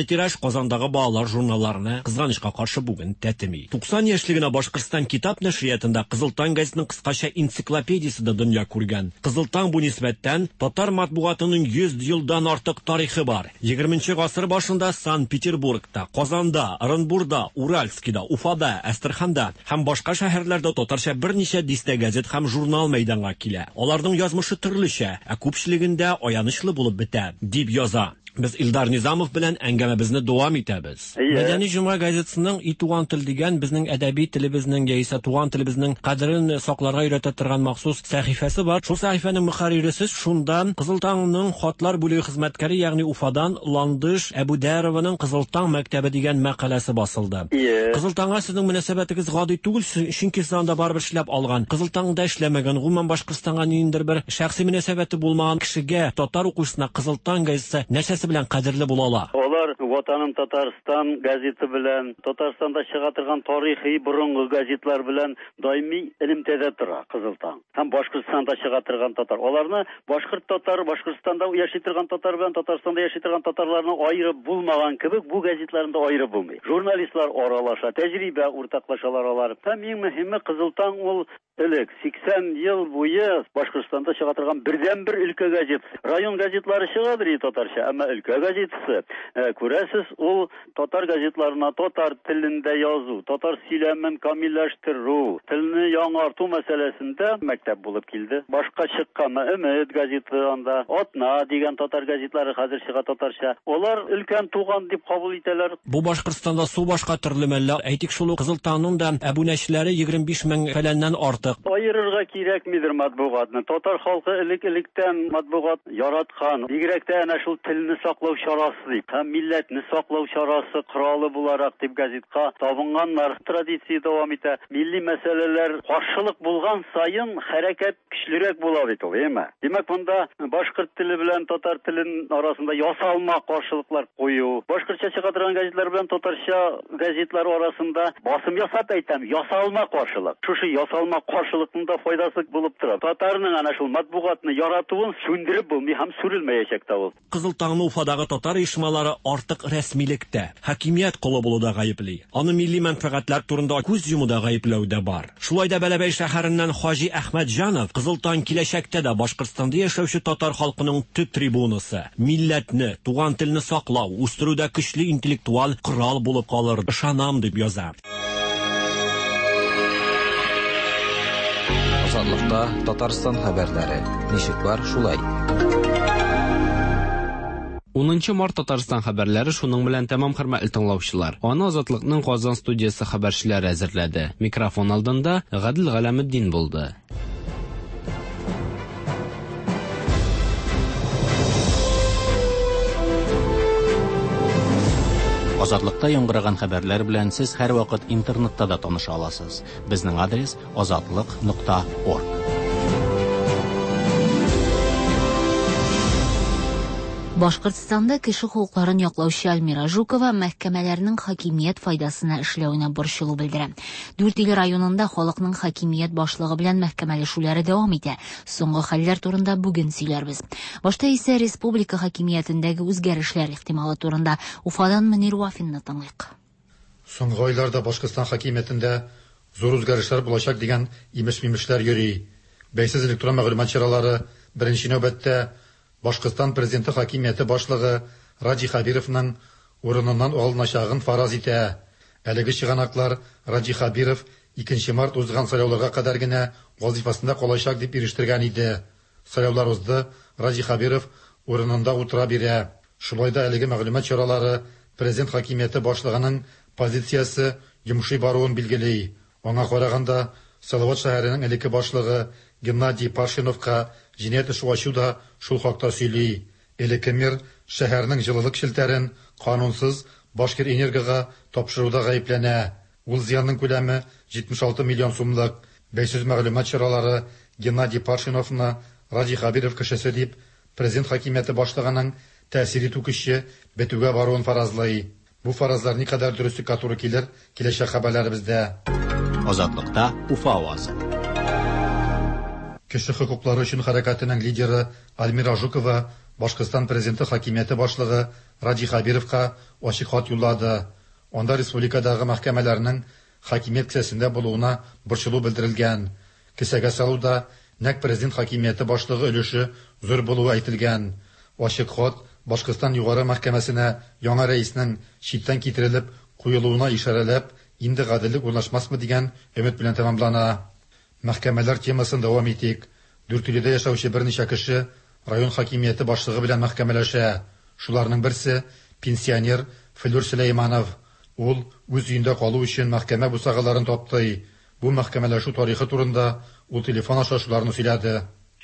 тираж Казандагы балалар журналларына кызганычка каршы бүген тәтеми. 90 яшьлегенә Башкортстан китап нәшриятында Кызыл таң гәзитенең кыскача энциклопедиясендә дөнья күргән. Кызыл таң бу нисбәттән татар матбугатының 100 елдан артык тарихы бар. 20 гасыр башында Санкт-Петербургта, Казанда, Оренбургда, Уральскида, Уфада, Астраханда һәм башка шәһәрләрдә татарча берничә дистә газет һәм журнал мәйданга килә. Аларның язмышы төрлечә, ә күпчелегендә аянычлы булып бетә, дип яза. Без Илдар Низамов белән әңгәмәбезне дәвам итәбез. Мәдәни җомга газетасының "И туган тел" дигән безнең әдәби телебезнең яисә туган телебезнең кадерен сакларга өйрәтә торган махсус сәхифәсе бар. Шул сәхифәнең мөхәррире шунда Кызыл таңның хатлар бүлеге хезмәткәре, ягъни Уфадан Ландыш Әбүдәрованың Кызыл таң мәктәбе дигән мәкаләсе басылды. Кызыл таңга сезнең мөнәсәбәтегез гади түгел, чөнки сез анда барыбер эшләп алган. Кызыл таңда эшләмәгән, гомумән Башкортстанга ниндидер бер шәхси мөнәсәбәте булмаган кешегә татар укучысына Кызыл таң газетасы нәрсәсе белән кадерле булалар? Олар Ватаным Татарстан газеты белән, Татарстанда чыга торган тарихи борынгы газетлар белән даими элемтәдә тора Кызыл таң. Һәм Башкортстанда чыга торган татар. Аларны башкорт татар, Башкортстанда яши торган татар белән Татарстанда яши торган татарларны аерып булмаган кебек, бу газетларында аерып булмый. Журналистлар аралаша, тәҗрибә уртаклашалар алар. Һәм иң мөһиме Кызыл таң ул элек 80 ел буе Башкортстанда чыга торган бердән-бер өлкә газетасы. Район газетлары чыгадыр татарча, әмма өлкә газетасы. Күрәсез, ул татар газетларына татар телендә язу, татар сөйләмен камилләштерү, телне яңарту мәсьәләсендә мәктәп булып килде. Башка чыккан Өмет газеты анда, Атна дигән татар газетлары хәзер чыга татарча. Алар өлкән туган дип кабул итәләр. Бу Башкортстанда су башка төрле мәллә, әйтик шул Кызыл таңның да абунәчеләре 25 мең фәләннән артык. Аерырга кирәкмидер матбугатны. Татар халкы элек-электән матбугат яраткан. Бигрәк тә әнә шул телне саклау чарасы дип, һәм милләтне саклау чарасы коралы буларак дип газетка табынганнар. Традиция дәвам итә. Милли мәсьәләләр каршылык булган саен хәрәкәт көчлерәк була бит ул, әйме? Димәк, монда башкорт теле белән татар телен арасында ясалма каршылыклар кую. Башкортча чыга торган газетлар белән татарча газетлар арасында басым ясап әйтәм, ясалма каршылык. Шушы ясалма каршылыкның да файдасы булып тора. Татарның ана шул матбугатны яратуын сүндереп булмый һәм сүрелмәячәк тә ул. Кызыл таңны Уфадагы татар оешмалары артык рәсмилектә, хакимият колы булуда гаепли. Аны милли мәнфәгатьләр турында күз йомуда гаепләүдә бар. Шулай да Бәләбәй шәһәреннән Хаҗи Әхмәтҗанов Кызыл таң киләчәктә дә Башкортстанда яшәүче татар халкының төп трибунасы, милләтне, туган телне саклау, үстерүдә көчле интеллектуаль корал булып калыр, ышанам дип яза. Азатлыкта Татарстан хәбәрләре. Ничек бар, шулай. 10 март Татарстан хәбәрләре шуның белән тәмам, хөрмәтле тыңлаучылар. Аны Азатлыкның Казан студиясе хәбәрчеләре әзерләде. Микрофон алдында Гадил Галәметдин булды. Азатлыкта яңгыраган хәбәрләр белән сез һәр вакыт интернетта да таныша аласыз. Безнең адрес azatlyk.org. Башкортстанда кеше хукукларын яклаучы Альмира Жукова мәхкәмәләрнең хакимият файдасына эшләүенә борчылу белдерә. 4 ил районында халыкның хакимият башлыгы белән мәхкәмәләшүләре дәвам итә. Соңгы хәлләр турында бүген сөйләрбез. Башта исә республика хакимиятендәге үзгәрешләр ихтималы турында Уфадан Мөнир Вафинны тыңлыйк. Соңгы айларда Башкортстан хакимиятендә зур үзгәрешләр булачак дигән имеш-мимешләр йөри. Бәйсез электрон мәгълүмат чаралары беренче нәүбәттә Башкортстан президенты хакимияте башлыгы Раджи Хабировның урыныннан алыначагын фараз итә. Әлеге чыганаклар Раджи Хабиров 2 март узган сайлауларга кадәр генә вазифасында калачак дип ирештергән иде. Сайлаулар узды, Раджи Хабиров урынында утыра бирә. Шулай да әлеге мәгълүмат чаралары президент хакимияте башлыгының позициясе йомшый баруын билгели. Аңа караганда Салават шәһәренең элекке башлыгы Геннадий Паршиновка җинаять эше ачу да шул хакта сөйли. Элекке мэр шәһәрнең җылылык шелтәрен канунсыз Башкир энергияга тапшыруда гаепләнә. Ул зыянның күләме 76 миллион сумлык. Бәйсез мәгълүмат чаралары Геннадий Паршиновны Раджи Хабиров кешесе дип президент хакимияте башлыгының тәэсир итү көче бетүгә баруын фаразлый. Бу фаразлар никадәр дөреслеккә туры килер, киләчәк хәбәрләребездә. Азатлыкта Уфа авазы. Кеше хокуклары өчен хәрәкәтенең лидеры Альмира Жукова Башкортстан президенты хакимияте башлыгы Раджи Хабировка ачык хат юллады. Анда республикадагы мәхкәмәләрнең хакимият кесәсендә булуына борчылу белдерелгән. Кесәгә салуда нәкъ президент хакимияте башлыгы өлеше зур булуы әйтелгән. Ачык хат Башкортстан югары мәхкәмәсенә яңа рәиснең читтән китерелеп куелуына ишарәләп, инде гаделлек урнашмасмы дигән өмет белән тәмамлана. Мәхкәмәләр темасын дәвам итик. Дүртөйледә яшәүче берничә кеше район хакимияте башлыгы белән мәхкәмәләшә. Шуларның берсе пенсионер Федор Сулейманов. Ул үз өендә калу өчен мәхкәмә бусагаларын тапты. Бу мәхкәмәләшү тарихы турында ул телефон аша шуларны сөйләде.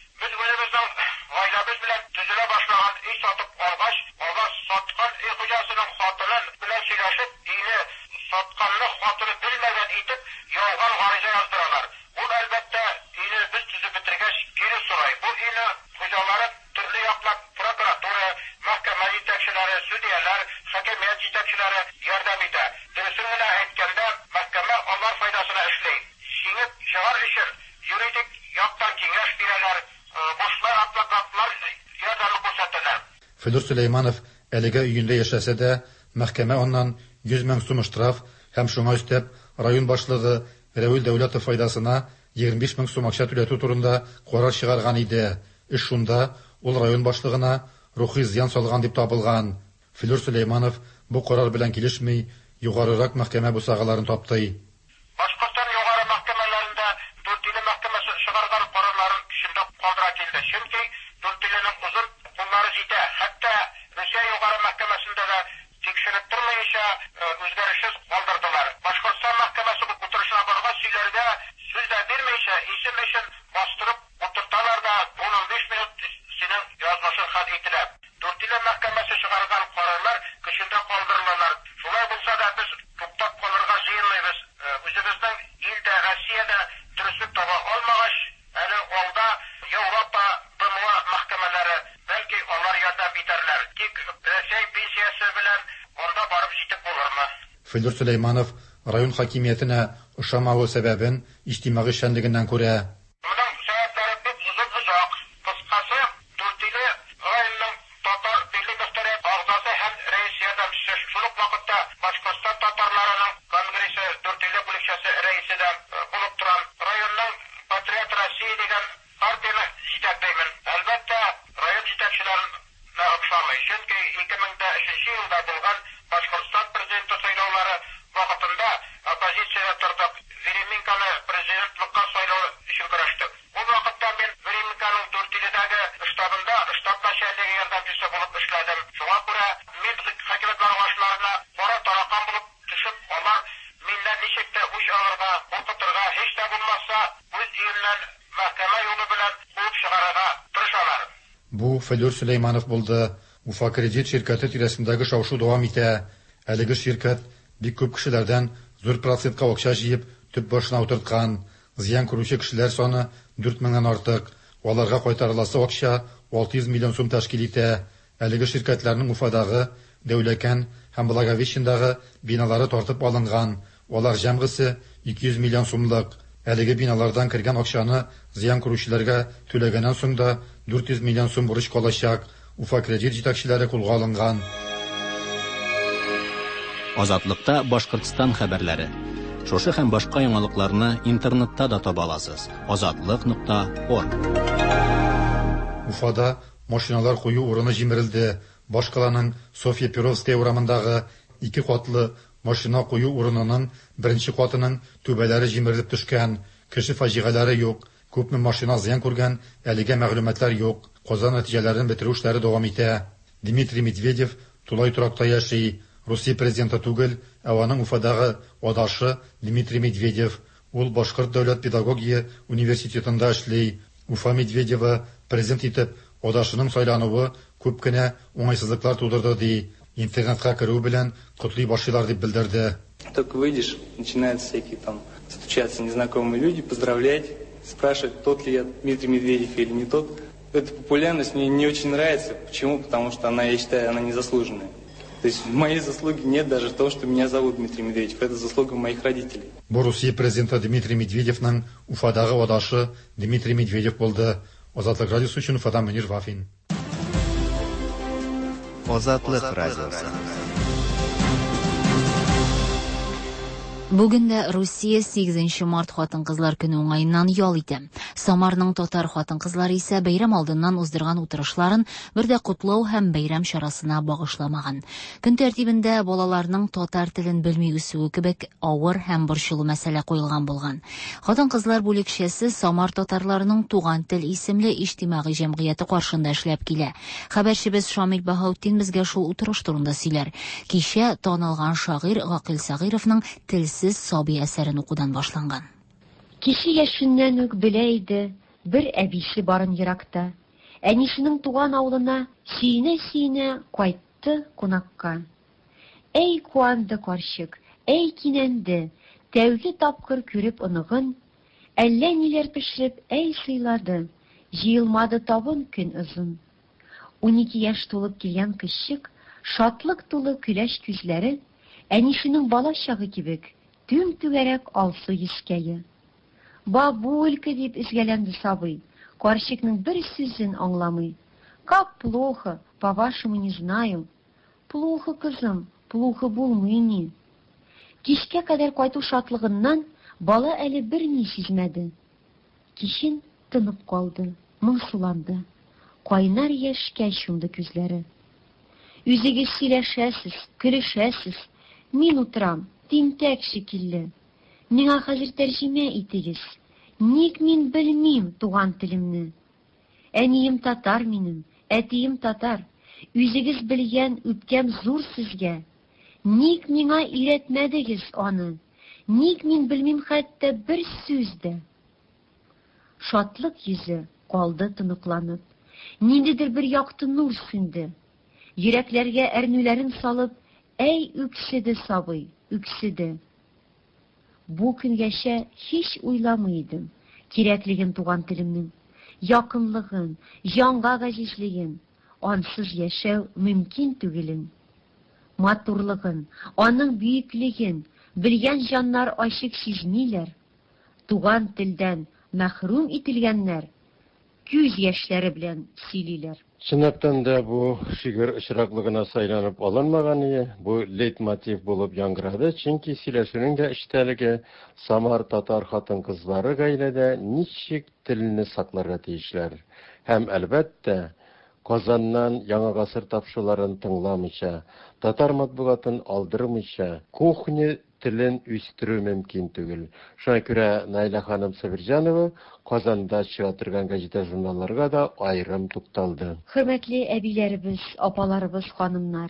Федор Сулейманов әлегә өендә яшәсә дә, мәхкәмә аннан 100 мең сум штраф һәм шуңа өстәп район башлыгы Рәүил Дәүләтов файдасына 25 мең сум акча түләтү турында карар чыгарган иде. Эш шунда ул район башлыгына рухи зыян салган дип табылган. Федор Сулейманов бу карар белән килешми, югарырак мәхкәмә бусагаларын тапты. Башкортстан югары мәхкәмәләрендә Дүртөйле мәхкәмәсе чыгарган карарларын көчендә калдыра килде. Чөнки Дүртөйленең узын куллары җитә. Хәтта Русия югары мәхкәмәсендә дә тикшереп тормыйча үзгәрешсез калдырдылар. Башкортстан мәхкәмәсе бу утырышына барган сөйләргә сүз дә бирмәйчә, исем өчен бастырып утырталар да 15 минут синең язмышын хат ителә. Дүртөйле мәхкәмәсе чыгарган карарлар көчендә калдырылалар. Шулай булса да без туктап калырга җыенмыйбыз. Үзебезнең илдә, Россиядә дөрестлек таба алмагач, әле алда Европа БМО мәхкәмәләре бәлки алар ярдәм итәрләр. Тик Россия пенсиясе белән анда барып җитеп булырмы? Федор Сулейманов район хакимиятенә ошамавы сәбәбен иҗтимагый эшчәнлегеннән күрә. Моның сәбәпләре бик узак. Кыскасы, Дүртөйле районының татар берлек мөхтәрәм агзасы һәм рәис ярдәмчесе шул ук вакытта Башкортстан татарларының конгрессы Дүртөйле бүлекчәсе рәисе дә булып торган районның Патриот Россия дигән партияны җитәкләймен. Әлбәттә, район җитәкчеләренә охшамый. Чөнки 2003 елда булган Башкортстан президенты сайлаулары вакытында оппозициядә тордык. Вереминканы президентлыкка сайлау өчен көрәштек. Бу вакытта мин Вереминканың Дүртөйледәге штабында штаб начальнигы ярдәмчесе булып эшләдем. Шуңа күрә мин хакимият башларына кара таракан булып төшеп, алар миннән ничек тә үч алырга, укытырга, һич тә булмаса, үз өеннән мәхкәмә юлы белән куып чыгарырга тырышалар. Бу Федор Сулейманов булды. Уфа кредит şirkәте тирәсендәге шау-шу дәвам итә. Әлеге şirkәт бик күп кешеләрдән зур процентка акча җыеп, төп башына утырткан. Зыян күрүче кешеләр саны 4 меңнән артык. Аларга кайтарыласы акча 600 миллион сум тәшкил итә. Әлеге şirkәтләрнең Уфадагы, Дәүләкән һәм Благовещендагы биналары тартып алынган. Алар җәмгысе 200 миллион сумлык. Әлеге биналардан кергән акчаны зыян күрүчеләргә түләгәннән соң да 400 миллион сум бурыч калачак. Уфа кредит җитәкчеләре кулга алынган. Азатлыкта Башкортстан хәбәрләре. Шушы һәм башка яңалыкларны интернетта да таба аласыз. Azatlyk.org. Уфада машиналар кую урыны җимерелде. Башкаланың София Перовская урамындагы 2 катлы машина кую урынының беренче катының түбәләре җимерелеп төшкән. Кеше фаҗигаләре юк. Күпме машина зыян күргән, әлегә мәгълүматлар юк. Казан нәтиҗәләрен бетерү эшләре дәвам итә. Дмитрий Медведев тулай туракта яши. Русия президенты түгел, ә аның Уфадагы адашы Дмитрий Медведев. Ул Башкорт дәүләт педагогия университетында эшли. Уфа Медведева президент итеп адашының сайлануы күп кенә уңайсызлыклар тудырды ди. Интернетка керү белән котлый башлыйлар дип белдерде. Только выйдешь, начинаются всякие там стучаться незнакомые люди, поздравлять, спрашивать, тот ли я Дмитрий Медведев или не тот. Эта популярность мне не очень нравится. Почему? Потому что она, я считаю, она незаслуженная. То есть моей заслуги нет даже в том, что меня зовут Дмитрий Медведев. Это заслуга моих родителей. Бу Русия президенты Дмитрий Медведевның Уфадагы адашы Дмитрий Медведев булды. Азатлык радиосы өчен Уфадан Мөнир Вафин. Азатлык радиосы. Бүгінде Русия 8 март хатын-кызлар көне уңайыннан ял итә. Самарның татар хатын-кызлары исә бәйрәм алдыннан уздырган утырышларын бердә кутлау һәм бәйрәм чарасына багышламаган. Көн тәртибендә балаларның татар телен белми үсүе кебек авыр һәм борчылу мәсьәлә куелган булган. Хатын-кызлар бүлекчәсе Самар татарларының туган тел исемле иҗтимагый җәмгыяте каршында эшләп килә. Хәбәрчебез Шамил Баһаутдин безгә шул утырыш турында сөйләр. Кичә танылган шагыйрь Гакил Сагыйровның Телсез Саби әсәрен укудан башланган. Кеше яшеннән үк белә иде, бер әбисе барын еракта. Әнисенең туган авылына сөенә-сөенә кайтты кунакка. Әй куанды карчык, әй кинәнде, тәүге тапкыр күреп оныгын, әллә ниләр пешереп, әй сыйлады, җыелмады табын көн озын. 12 яшь тулып килгән кызчык, шатлык тулы көләч күзләре, әнисенең бала чагы кебек, түм түгәрәк алсу йөзкәе. Бабулька дип изгәләнде сабый, карчыкның бер сүзен аңламый. Как плохо, по-вашему не знаю. Плохо, кызым, плохо булмый ни. Кичкә кадәр кайту шатлыгыннан бала әле бер ни сизмәде. Кичен тынып калды, моңсуланды. Кайнар яшькә чумды күзләре. Үзегез сөйләшәсез, көлешәсез. Мин утырам, тинтәк шикелле. Миңа хәзер тәрҗемә итегез. Ник мин белмим туган телемне? Әнием татар минем, әтием татар. Үзегез белгән үпкәм зур сезгә. Ник миңа өйрәтмәдегез аны? Ник мин белмим хәтта бер сүз дә? Шатлык йөзе калды тыныкланып. Ниндидер бер якты нур сүнде. Йөрәкләргә әрнүләрен салып, әй үкседе сабый, үкседе. Бу көнгәчә һич уйламыйдым кирәклеген туган телемнең, якынлыгын, җанга гәҗизлеген, ансыз яшәү мөмкин түгелен. Матурлыгын, аның бөеклеген белгән җаннар ачык сизмиләр. Туган телдән мәхрүм ителгәннәр күз яшьләре белән сөйлиләр. Чынлыктан да бу шигырь очраклыгына сайланып алынмаган иде. Бу лейтмотив булып яңгырады, чөнки сөйләшүнең дә эчтәлеге Самар татар хатын-кызлары гаиләдә ничек телне сакларга тиешләр. Һәм әлбәттә, Казаннан яңа гасыр тапшыруларын тыңламыйча, татар матбугатын алдырмыйча, кухня телен үстерү мөмкин түгел. Шуңа күрә Найла ханым Сабирҗанова Казанда чыга торган газета журналларга да айрым тукталды. Хөрмәтле әбиләребез, апаларыбыз, ханымнар.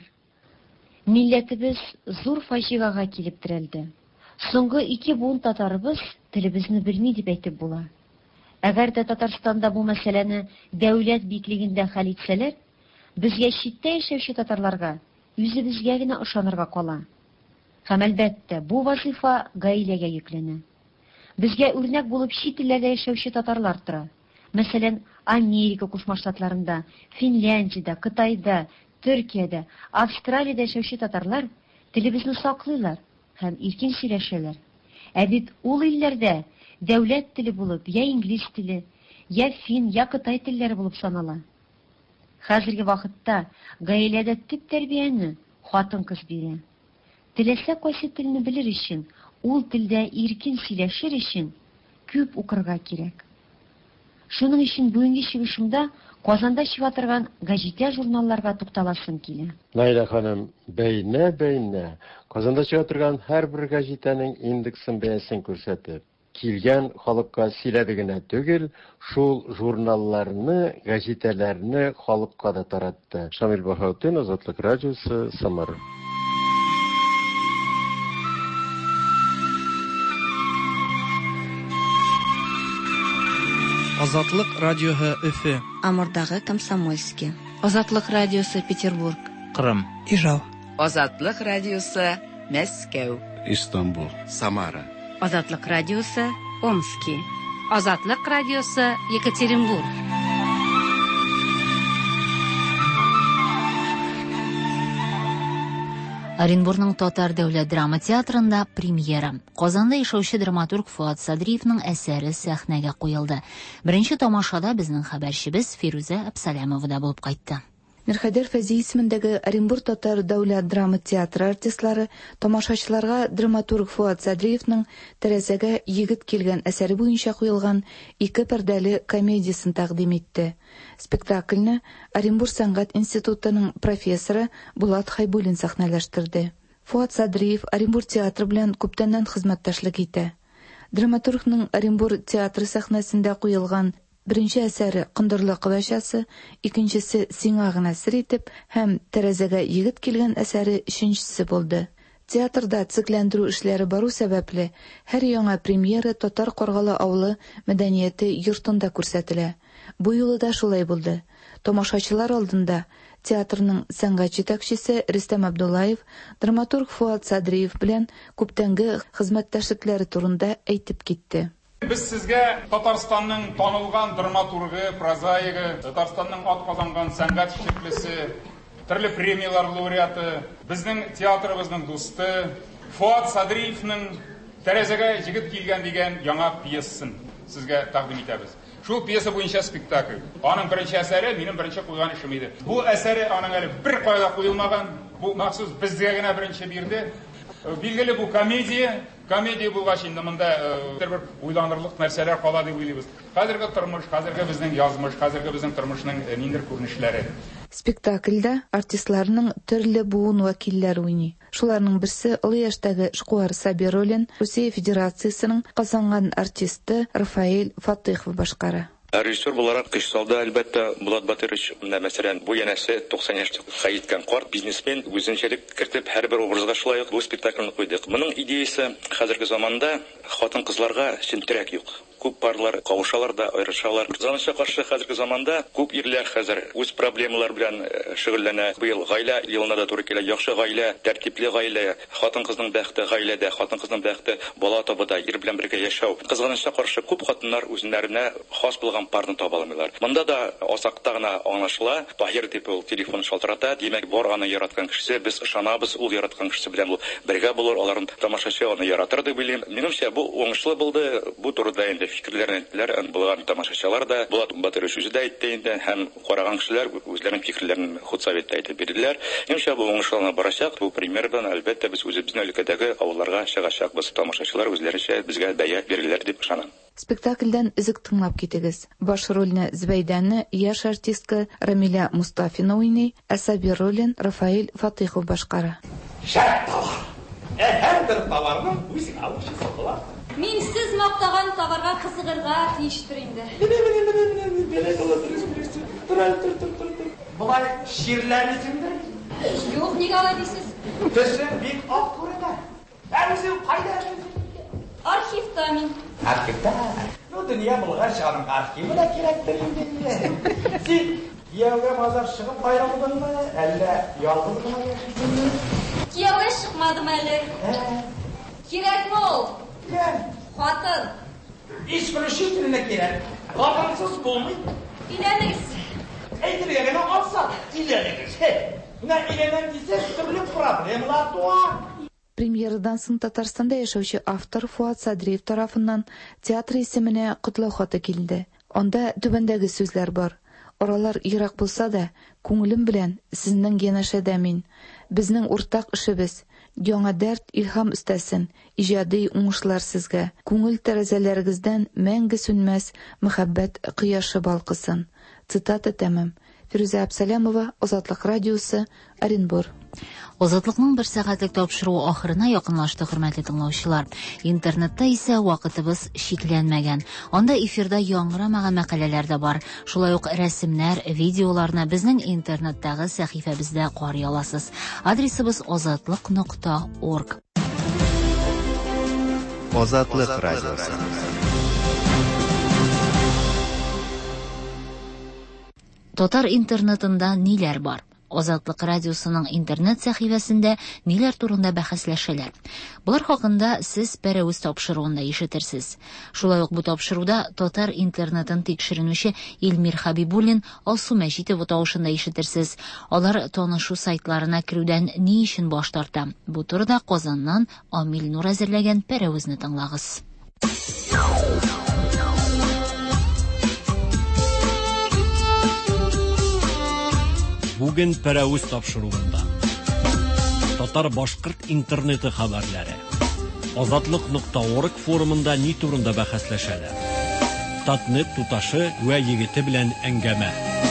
Милләтебез зур фаҗигага килеп терәлде. Соңгы 2 буын татарыбыз телебезне белми дип әйтеп була. Әгәр дә Татарстанда бу мәсьәләне дәүләт биклегендә хәл итсәләр, безгә читтә яшәүче татарларга үзебезгә генә ышанырга кала. Һәм әлбәттә, бу вазифа гаиләгә йөкләнә. Безгә үрнәк булып чит илләрдә яшәүче татарлар тора. Мәсәлән, Америка Кушма Штатларында, Финляндиядә, Кытайда, Төркиядә, Австралиядә яшәүче татарлар телебезне саклыйлар һәм иркен сөйләшәләр. Ә бит ул илләрдә дәүләт теле булып, я инглиз теле, я фин, я Кытай телләре булып санала. Хәзерге вакытта гаиләдә төп тәрбияне хатын-кыз бирә. Теләсә кайсы телне белер өчен, ул телдә иркен сөйләшер өчен күп укырга кирәк. Шуның өчен бүгенге чыгышымда Казанда чыга торган газета журналларга тукталасым килә. Найла ханым, бәйнә Казанда чыга торган һәрбер газетаның индексын бәясен күрсәтеп, килгән халыкка сөйләде генә түгел, шул журналларны, газеталарны халыкка да таратты. Шамил Баһаутдин, Азатлык радиосы, Самара. Азатлык радиоһы Өфе. Амурдагы Комсомольский. Азатлык радиосы Петербург. Кырым. Ижау. Азатлык радиосы Мәскәү. Истанбул. Самара. Азатлык радиосы Омский. Азатлык радиосы Екатеринбург. Оренбургның Татар дәүләт драма театрында премьера. Казанда яшәүче драматург Фуат Садриевның әсәре сәхнәгә куелды. Беренче тамашада безнең хәбәрчебез Фируза Абсалямова да булып кайтты. Мирхәйдәр Фәзи исемендәге Оренбург татар дәүләт драма театры артистлары тамашачыларга драматург Фуат Садриевның «Тәрәзәгә егет килгән» әсәре буенча куелган 2 пәрдәле комедиясын тәкъдим итте. Спектакльне Оренбург сәнгать институтының профессоры Булат Хайбуллин сәхнәләштерде. Фуат Садриев Оренбург театры белән күптәннән хезмәттәшлек итә. Драматургның Оренбург театры сәхнәсендә куелган Беренче әсәре «Кындырлы кыбачасы», икенчесе «Сиңа гына сер» итеп, һәм «Тәрәзәгә егет килгән» әсәре өченчесе булды. Театрда цикләндерү эшләре бару сәбәпле, һәр яңа премьера Татар Каргалы авылы мәдәнияте йортында күрсәтелә. Бу юлы да шулай булды. Тамашачылар алдында театрның сәнгать җитәкчесе Рөстәм Абдуллаев, драматург Фуат Садриев белән күптәнге хезмәттәшлекләре турында әйтеп китте. Biz sizga Татарстанның танылган драматургы, прозаигы, Татарстанның атказанган сәнгать шәкелесе, төрле премиялар лауреаты, безнең театрыбызның дусты Фуат Садриевның «Тәрәзәгә егет килгән» дигән яңа пьесын сезгә тәкъдим итәбез. Шул пьеса буенча спектакль. Аның беренче әсәре минем беренче куйган эшем иде. Бу әсәре аның әле бер кайда куелмаган. Бу махсус безгә генә беренче бирде. Билгеле бу комедия булгач инде монда бер уйланырлык нәрсәләр кала дип уйлыйбыз. Хәзерге тормыш, хәзерге безнең язмыш, хәзерге безнең тормышның ниндер күренешләре. Спектакльдә артистларның төрле буын вәкилләре уйный. Шуларның берсе олы яшьтәге Шкуар Сабируллин, Русия Федерациясының казанган артисты Рафаэль Фатыйхов башкара. Режиссер буларак көч салды, әлбәттә, Булат Батырович, мәсәлән, бу янәсе 90 яшьлек хәйиткән карт бизнесмен үзенчәлек кертеп һәрбер образга шулай ук бу спектакльне куйдык. Моның идеясе хәзерге заманда хатын-кызларга чинтерәк юк. Күп парлар кавышалар да, аерышалар. Кызганычка каршы хәзерге заманда күп ирләр хәзер үз проблемалар белән шөгыльләнә. Быел гаилә елына да туры килә. Яхшы гаилә, тәртипле гаилә, хатын-кызның бәхте гаиләдә, хатын-кызның бәхте бала табуда, ир белән бергә яшәү. Кызганычка каршы күп хатыннар үзләренә хас булган парны таба алмыйлар. Монда да азакта гына аңлашыла. Таһир дип ул телефон шалтырата. Димәк, бар аны яраткан кеше, без ышанабыз, ул яраткан кеше белән ул бергә булыр, аларның тамашачы аны яратыр дип уйлыйм. Минемчә, бу уңышлы булды. Бу турыда инде фикерләрне әйттеләр, булган тамашачылар да, Булат Батырович үзе дә әйтте инде, һәм караган кешеләр үзләренең фикерләрен худсоветта әйтеп бирделәр. Минемчә, бу уңышлана барачак. Бу премьерадан әлбәттә без үзебезнең өлкәдәге авылларга чыгачакбыз. Тамашачылар үзләренчә безгә бәя бирделәр дип ышанам. Спектакльдән үзек тыңлап китегез. Баш рольне Зөбәйдәне яшь артистка Рамиля Мустафина уйный, ә Сабируллин Рафаэль Фатыйхов башкара. Шәп товар. Һәр товарның үз алышысы була. Мин сез мактаган товарга кызыгырга тиештер инде. Булай ширләр исемдә? Юк, нигә алай дисез? Төшен бик ак күренә. Әмсез кайда эшлисез? Архивта мин. Архивта? Ну, дөнья булгач, аның архивы да кирәктер инде. Син кияүгә мазар чыгып кайрылдыңмы? Әллә ялгыз гына яшисеңме? Кияүгә чыкмадым әле. Кирәкме ул? Хатын. Исключительно кирәк. Хатынсыз булмый. Иләнегез. Әйтергә генә алса, иләнегез. Менә иләнәм дисәң, төрле проблемалар туа. Премьерадан соң Татарстанда яшәүче автор Фуат Садриев тарафыннан театр исеменә котлау хаты килде. Анда түбәндәге сүзләр бар. Оралар ерак булса да, күңелем белән сезнең янәшәдә мин. Безнең уртак эшебез. Яңа дәрт илһам өстәсен, иҗади уңышлар сезгә. Күңел тәрәзәләрегездән мәңге сүнмәс мәхәббәт кояшы балкысын. Цитата тәмам. Фируза Абсалямова, Азатлык радиосы, Оренбург. Азатлыкның бер сәгатьлек тапшыруы ахырына якынлашты, хөрмәтле тыңлаучылар. Интернетта исә вакытыбыз шикләнмәгән. Анда эфирда яңгырамаган мәкаләләр дә бар. Шулай ук рәсемнәр, видеоларны безнең интернеттагы сәхифәбездә карый аласыз. Адресыбыз azatlyk.org. Азатлык радиосы. Татар интернетында ниләр бар? Азатлык радиосының интернет сәхифәсендә ниләр турында бәхәсләшәләр. Булар хакында сез пәрәүз тапшыруында ишетерсез. Шулай ук бу тапшыруда татар интернетын тикшеренүче Илмир Хабибуллин Алсу Мәҗитов тавышында ишетерсез. Алар танышу сайтларына керүдән ни өчен баш тарта? Бу турыда Казаннан Амил Нур әзерләгән пәрәүзне тыңлагыз. Бу Бүген пәрәвіз тапшыруында. Татар башкорт интернеты хәбәрләре. Азатлык.орг форумында ни турында бәхәсләшәләр. Татнет туташы вә егете белән әңгәмә.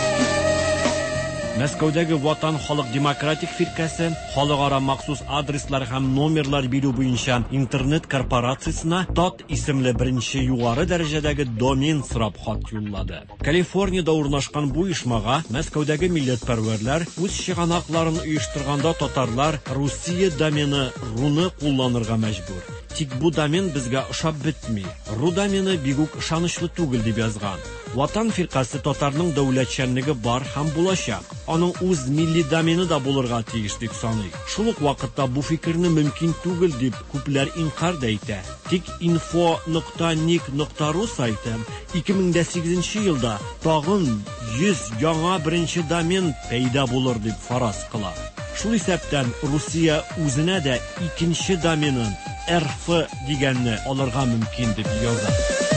Мәскәүдәге Ватан халык демократик фиркасы халыкара махсус адреслар һәм номерлар бирү буенча интернет корпорациясына ТАТ исемле беренче югары дәрәҗәдәге домен сорап хат юллады. Калифорниядә урнашкан бу оешмага Мәскәүдәге милләтпәрвәрләр үз чыганакларын оештырганда татарлар Русия домены руны кулланырга мәҗбүр. Тик бу домен безгә ошап бетми. Ру домены бик үк ышанычлы түгел дип язган. Ватан фиркасы татарның дәүләтчәнлеге бар һәм булачак. Аның үз милли домены да булырга тиеш дип саный. Шул ук вакытта бу фикерне мөмкин түгел дип күпләр инкар да итә. Тик info.nik.ru сайты 2008 елда тагын 100 яңа беренче домен пәйда булыр дип фараз кыла. Шул исәптән Русия үзенә дә икенче доменын RF дигәнне алырга мөмкин дип яза.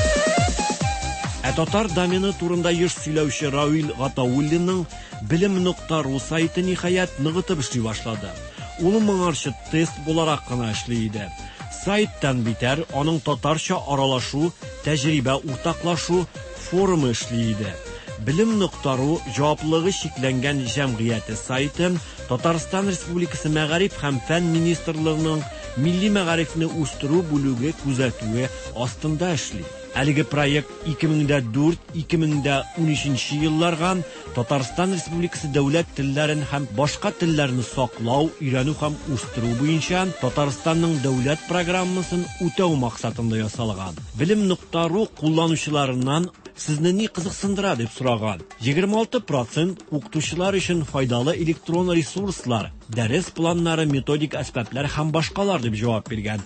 Татар домены турында еш сөйләүче Равил Гатауллинның bilim.ru сайты ниһаять ныгытып эшли башлады. Ул моңарчы тест буларак кына эшли иде. Сайттан битәр аның татарча аралашу, тәҗрибә уртаклашу форумы эшли иде. bilim.ru җаваплыгы шикләнгән җәмгыяте сайты Татарстан Республикасы Мәгариф һәм фән министрлыгының милли мәгарифне үстерү бүлеге күзәтүе астында эшли. Әлеге проект 2004-2013 елларга Татарстан Республикасы дәүләт телләрен һәм башка телләрне саклау, өйрәнү һәм үстерү буенча Татарстанның дәүләт программасын үтәү максатында ясалган. bilim.ru кулланучыларыннан Сезне ни кызыксындыра дип сораган. 26% укытучылар өчен файдалы электрон ресурслар, дәрес планнары, методик әсбаплар һәм башкалар дип җавап биргән.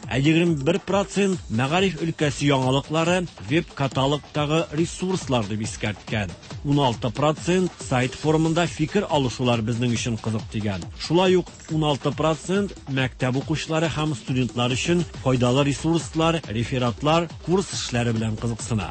21% мәгариф өлкәсе яңалыклары, веб-каталогтагы ресурслар дип искәрткән. 16% сайт форумында фикер алышулар безнең өчен кызык дигән. Шулай ук 16% мәктәп укучылары һәм студентлар өчен файдалы ресурслар, рефератлар, курс эшләре белән кызыксына.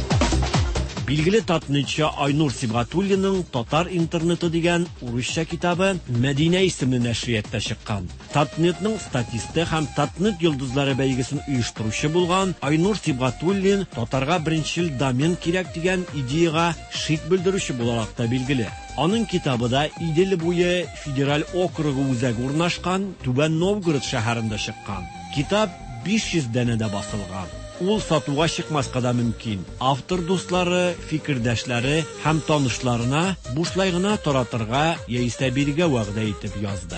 Билгеле татнетчы Айнур Сибгатуллинның Татар интернеты дигән урысча китабы Мәдинә исемле нәшрияттә чыккан. Татнетның статисты һәм Татнет йолдызлары бәйгесен оештыручы булган Айнур Сибгатуллин татарга беренчел домен кирәк дигән идеяга шик белдерүче буларак та билгеле. Аның китабыда Идел буе федераль округы үзәге урнашкан Түбән Новгород шәһәрендә чыккан. Китап 500 данәдә басылган. Ул сатуга чыкмаска да мөмкин. Автор дуслары, фикердәшләре һәм танышларына бушлай гына таратырга яисә бирергә вәгъдә итеп язды.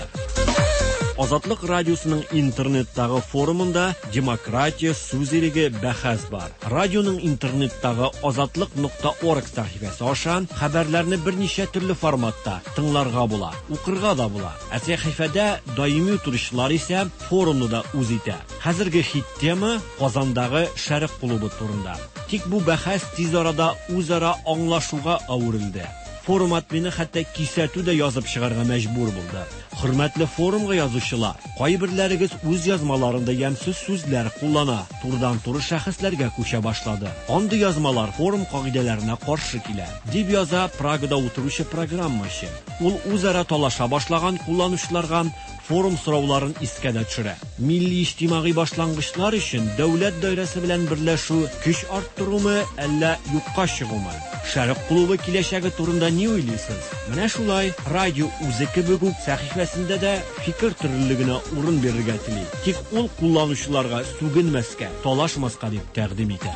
Азатлык радиосының интернеттагы форумында демократия сүз иреге бәхәс бар. Радионың интернеттагы azatlyk.org сәхифәсе аша хәбәрләрне берничә төрле форматта тыңларга була, укырга да була. Сәхифәдә даими утырышлар исә форумны да үз итә. Хәзерге хит тема Казандагы Шәрык клубы турында. Тик бу бәхәс тиз арада үзара аңлашуга әверелде. Форум админы хәтта кисәтү дә язып чыгарга мәҗбүр булды. Хөрмәтле форумга язучылар, кайберләрегез үз язмаларында ямсыз сүзләр куллана, турыдан-туры шәхесләргә күчә башлады. Андый язмалар форум кагыйдәләренә каршы килә, дип яза Прагада утыручы программачы. Ул үзара талаша башлаган кулланучыларга форум сорауларын искә төшерә. Милли иҗтимагый башлангычлар өчен дәүләт даирәсе белән берләшү көч арттырумы, әллә юкка чыгумы? Шәрык клубы киләчәге турында ни уйлыйсыз? Менә шулай радио үзе кебек үк сәхифәсендә дә фикер төрлелегенә урын бирергә тели. Тик ул кулланучыларга сүгенмәскә, талашмаска дип тәкъдим итә.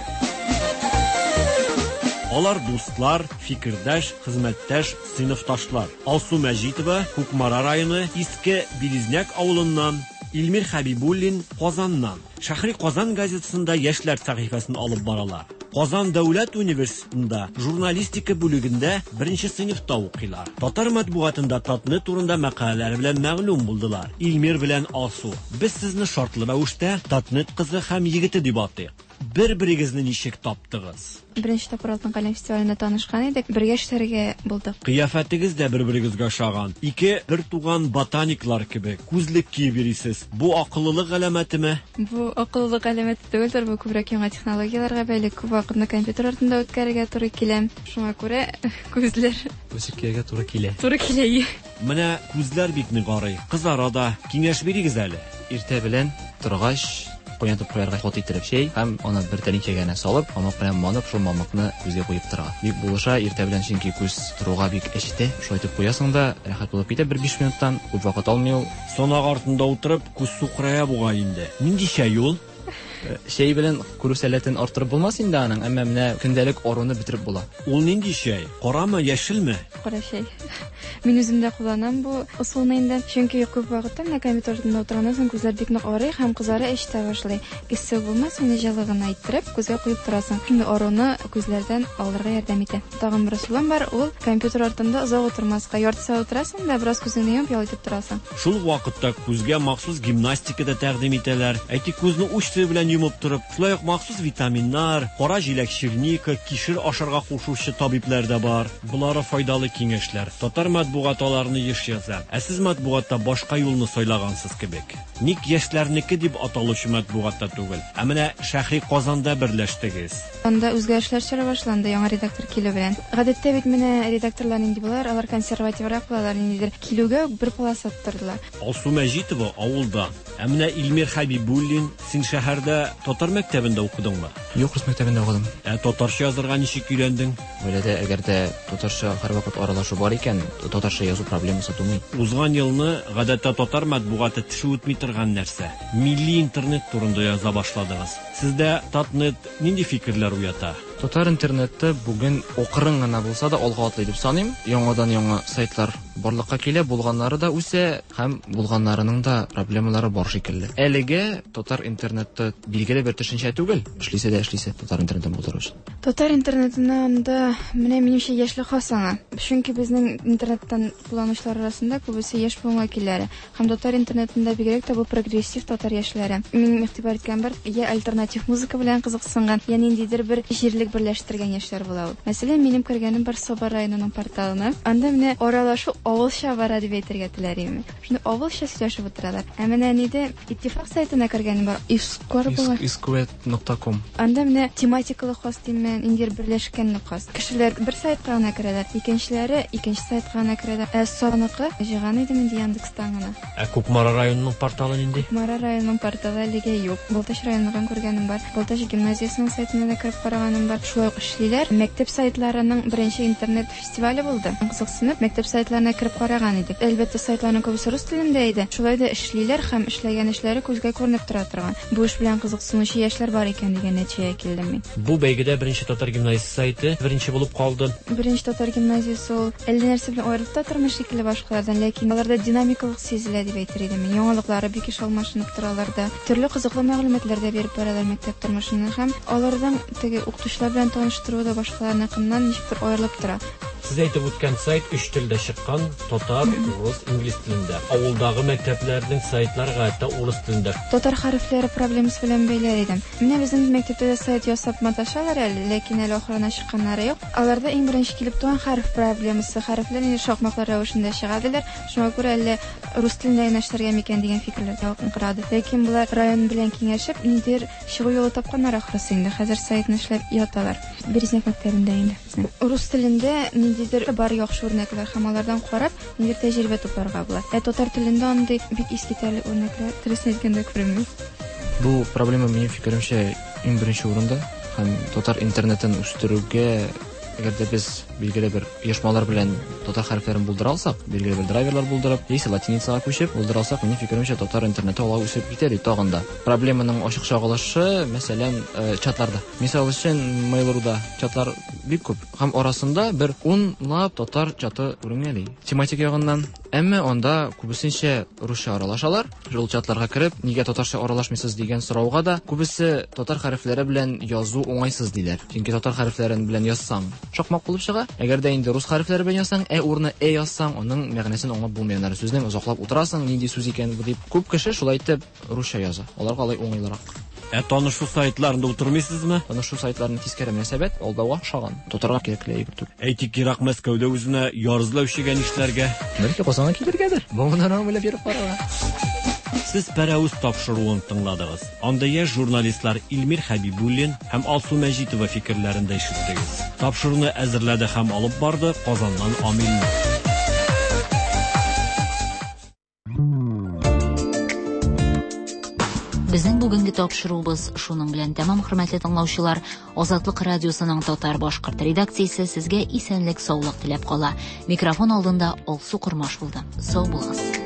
Алар дуслар, фикердәш, хезмәттәш, сыйныфташлар. Алсу Мәҗитова, Кукмара районы, Иске Билизняк авылыннан, Илмир Хәбибуллин, Казаннан. Шәһри Казан газетасында яшьләр сәхифәсен алып баралар. Казан дәүләт университетында журналистика бүлегендә беренче сыйныфта укыйлар. Татар матбугатында Татнет турында мәкаләләр белән мәгълүм булдылар. Илмир белән Алсу: "Без сезне шартлы рәвештә Татнет кызы һәм егете дип атыйк. Бер-берегезне ничек таптыгыз? Беренче тапкыр Алтын каләм фестивалендә танышкан идек, бергә эшләргә булдык. Кыяфәтегез дә бер-берегезгә ошаган. Ике бер туган ботаниклар кебек күзлек киеп йөрисез. Бу акыллылык галәмәтеме? Бу акыллылык галәмәте түгелдер, бу күбрәк яңа технологияларга бәйле, күп вакытны компьютер артында үткәрергә туры килә. Шуңа күрә күзләр Үсеккәгә туры килә. Туры килә. Менә күзләр бик нигарый. Кызара да киңәш бирегез әле. Иртә белән торгач куянтып куярга хат иттереп чәй һәм аны бер тәлинкәгә салып, мамык белән манып, шул мамыкны күзгә куеп тора. Бик булыша иртә белән, чөнки күз торуга бик эчтә. Шулай итеп куясың да, рәхәт булып китә, 1-5 минуттан, күп вакыт алмый ул. Сонак артында утырып, күз сукрая буга инде. Нинди чәй ул? Чәй белән күрү сәләтен арттырып булмас инде аның, әмма менә көндәлек оруны битереп була. Ул нинди чәй? Карамы, яшелме? Кара чәй. Мин үзем дә кулланам бу усулны инде, чөнки күп вакытта менә компьютер артында утырганнан соң күзләр бик нык арый һәм кызары эчтә башлый. Киссе булмас, менә җылыгына иттереп күзгә куеп торасың. Шунда оруны күзләрдән алырга ярдәм итә. Тагын бер усулым бар, ул компьютер артында озак утырмаска, ярты сәгать утырасың да бераз күзеңне йомып ял итеп торасың. Шул вакытта күзгә махсус гимнастика да тәкъдим итәләр. Әйтик, күзне учты белән йомып турып, шулай ук махсус витаминнар, кара җиләк черника, кишер ашарга кушучы табиблар да бар. Булары файдалы киңәшләр. Татар матбугатларны еш яза. Ә сез матбугатта башка юлны сайлагансыз кебек. Ник яшьләрнеке дип аталучы матбугатта түгел, ә менә Шәһри Казанда берләштегез. Анда үзгәрешләр чыга башланды яңа редактор килү белән. Гадәттә бит менә редакторлар инде булар, алар консервативрак булалар, ниндидер килүгә бер полоса тоттырдылар. Алсу Мәҗитова авылда. Ә менә Илмир Хәбибуллин, син шәһәрдә татар мәктәбендә укыдыңмы? Юк, рус мәктәбендә укыдым. Ә татарча язарга ничек өйрәндең? Вәләдә әгәр дә татарча һәрвакыт аралашу бар икән, татарча язу проблемасы тумый. Узган елны гадәттә татар матбугаты теше үтми торган нәрсә. Милли интернет турында яза башладыгыз. Сездә Татнет нинди фикерләр уята? Татар интернетты бүген окырын гына булса да алга атлый дип саныйм. Яңадан яңа сайтлар барлыкка килә, булганнары да үсә һәм булганнарының да проблемалары бар шикелле. Әлегә татар интернетты билгеле бер төшенчә түгел. Эшлисе татар интернетын булдыру. Татар интернетында менә минемчә яшьлек хасана. Чөнки безнең интернеттан кулланучылар арасында күбесе яшь булма киләләр. Һәм татар интернетында бигрәк тә бу прогрессив татар яшьләре. Мин игътибар иткән бер я альтернатив музыка белән кызыксынган, я ниндидер бер җирлек берләштергән яшьләр була ул. Мәсәлән, минем кергәнем бар Соба районының порталына. Анда менә аралашу авылча бара дип әйтергә теләrim. Шундый авылча сөйләшеп утыралар. Ә менә ниде иттифак сайтына кергәнем бар. isquet.com. Анда менә тематикалы хост димен, индир берләшкән хас. Кешеләр бер сайтка гына керәләр, икенчеләре икенче сайтка гына керәләр. Ә Соныкы җыган иде инде Яндекстан гына. Ә Кукмара районының порталы нинди? Кукмара районының порталы әлегә юк. Балтач районыннан күргәнем бар. Балтач гимназиясының сайтына да кирип караганым бар. Шулай ук эшлиләр. Мәктәп сайтларының беренче интернет фестивале булды. Кызыксынып, мәктәп сайтларына кирип караган идек. Әлбәттә, сайтларның күбесе рус телендә иде. Шулай да эшлиләр һәм эшләгән эшләре күзгә күренеп тора торган. Бу эш белән кызыксынучы яшьләр бар икән дигән нәтиҗәгә килдем мин. Бу бәйгедә беренче татар гимназиясе сайты беренче булып калды. Беренче татар гимназиясе ул әллә нәрсә белән аерылып та тормыш шикелле башкалардан, ләкин аларда динамикалык сизелә дип әйтер идем мин. Яңалыклары бик иш алмашынып торалар да. Төрле кызыклы мәгълүматлар да биреп баралар мәктәп тормышына һәм алардан теге укытучылар белән таныштыру да башкаларның кыннан ничектер аерылып тора. Сез әйтеп үткән сайт 3 телдә чыккан: татар, рус, инглиз телендә. Авылдагы мәктәпләрнең сайтлары гадәттә урыс телендә. Татар хәрефләре проблемасы белән бәйле идем. Менә безнең мәктәптә сайт ясап маташалар әле, ләкин әле ахырына чыкканнары юк. Аларда иң беренче килеп туган хәреф проблемасы. Хәрефләр инде шакмаклар рәвешендә чыгадылар. Шуңа күрә әле рус телендә яшәргә микән дигән фикерләр ялкынкырады. Ләкин булар район белән киңәшеп, нидер чыгу юлы тапканнар ахрысы инде. Хәзер сайтны эшләп яталар. Беризнек мәктәбендә инде. Рус телендә ниндидер бар яхшы үрнәкләр һәм алардан карап, ниндидер тәҗрибә тупларга була. Татар телендә андый бик искитәрлек үрнәкләр дөресен әйткәндә күрмим. Бу проблема минем фикеремчә иң беренче урында һәм татар интернетын үстерүгә әгәр дә без билгеле бер оешмалар белән татар хәрефләрен булдыра алсак, билгеле бер драйверлар булдырып, яисә латиницага күчеп булдыра алсак, минем фикеремчә татар интернеты алга үсеп китә дип тагын да. Проблеманың ачык чагылышы, мәсәлән, чатларда. Мисал өчен, Mail.ru-да чатлар бик күп һәм арасында бер 10 лап татар чаты күренгәли. Тематик ягыннан, әмма анда күбесенчә русча аралашалар. Шул чатларга кирип, нигә татарча аралашмыйсыз дигән сорауга да күбесе татар хәрефләре белән язу уңайсыз диләр. Чөнки татар хәрефләрен белән язсаң, шакмак булып чыга. Әгәр дә инде рус хәрефләре белән язсаң, урны язсаң, аның мәгънәсен аңлап булмаганнар. Сүзнең озаклап утырасың, нинди сүз икән бу дип күп кеше шулай итеп русча яза. Аларга алай уңайлырак. Танышу сайтларында утырмыйсызмы? Танышу сайтларының тискәре мөнәсәбәт алдауга ошаган. Тотарга кирәкле әйбер түгел. Әйтик, Ирак Мәскәүдә үзенә ярызлаучыга нишләргә? Бәлки Казанга килергәдер. Буңнан аңлап йөреп карарга. Сез пәрәүз тапшыруын тыңладыгыз. Анда яшь журналистлар Илмир Хәбибуллин һәм Алсу Мәҗитова фикерләрендә ишеттегез. Тапшыруны әзерләде һәм алып барды Казаннан Амин. Безнең бүгенге тапшыруыбыз шуның белән тәмам, хөрмәтле тыңлаучылар. Азатлык радиосының татар-башкорт редакциясе сезгә исәнлек, саулык теләп кала. Микрофон алдында Алсу Курмаш булды. Сау булыгыз.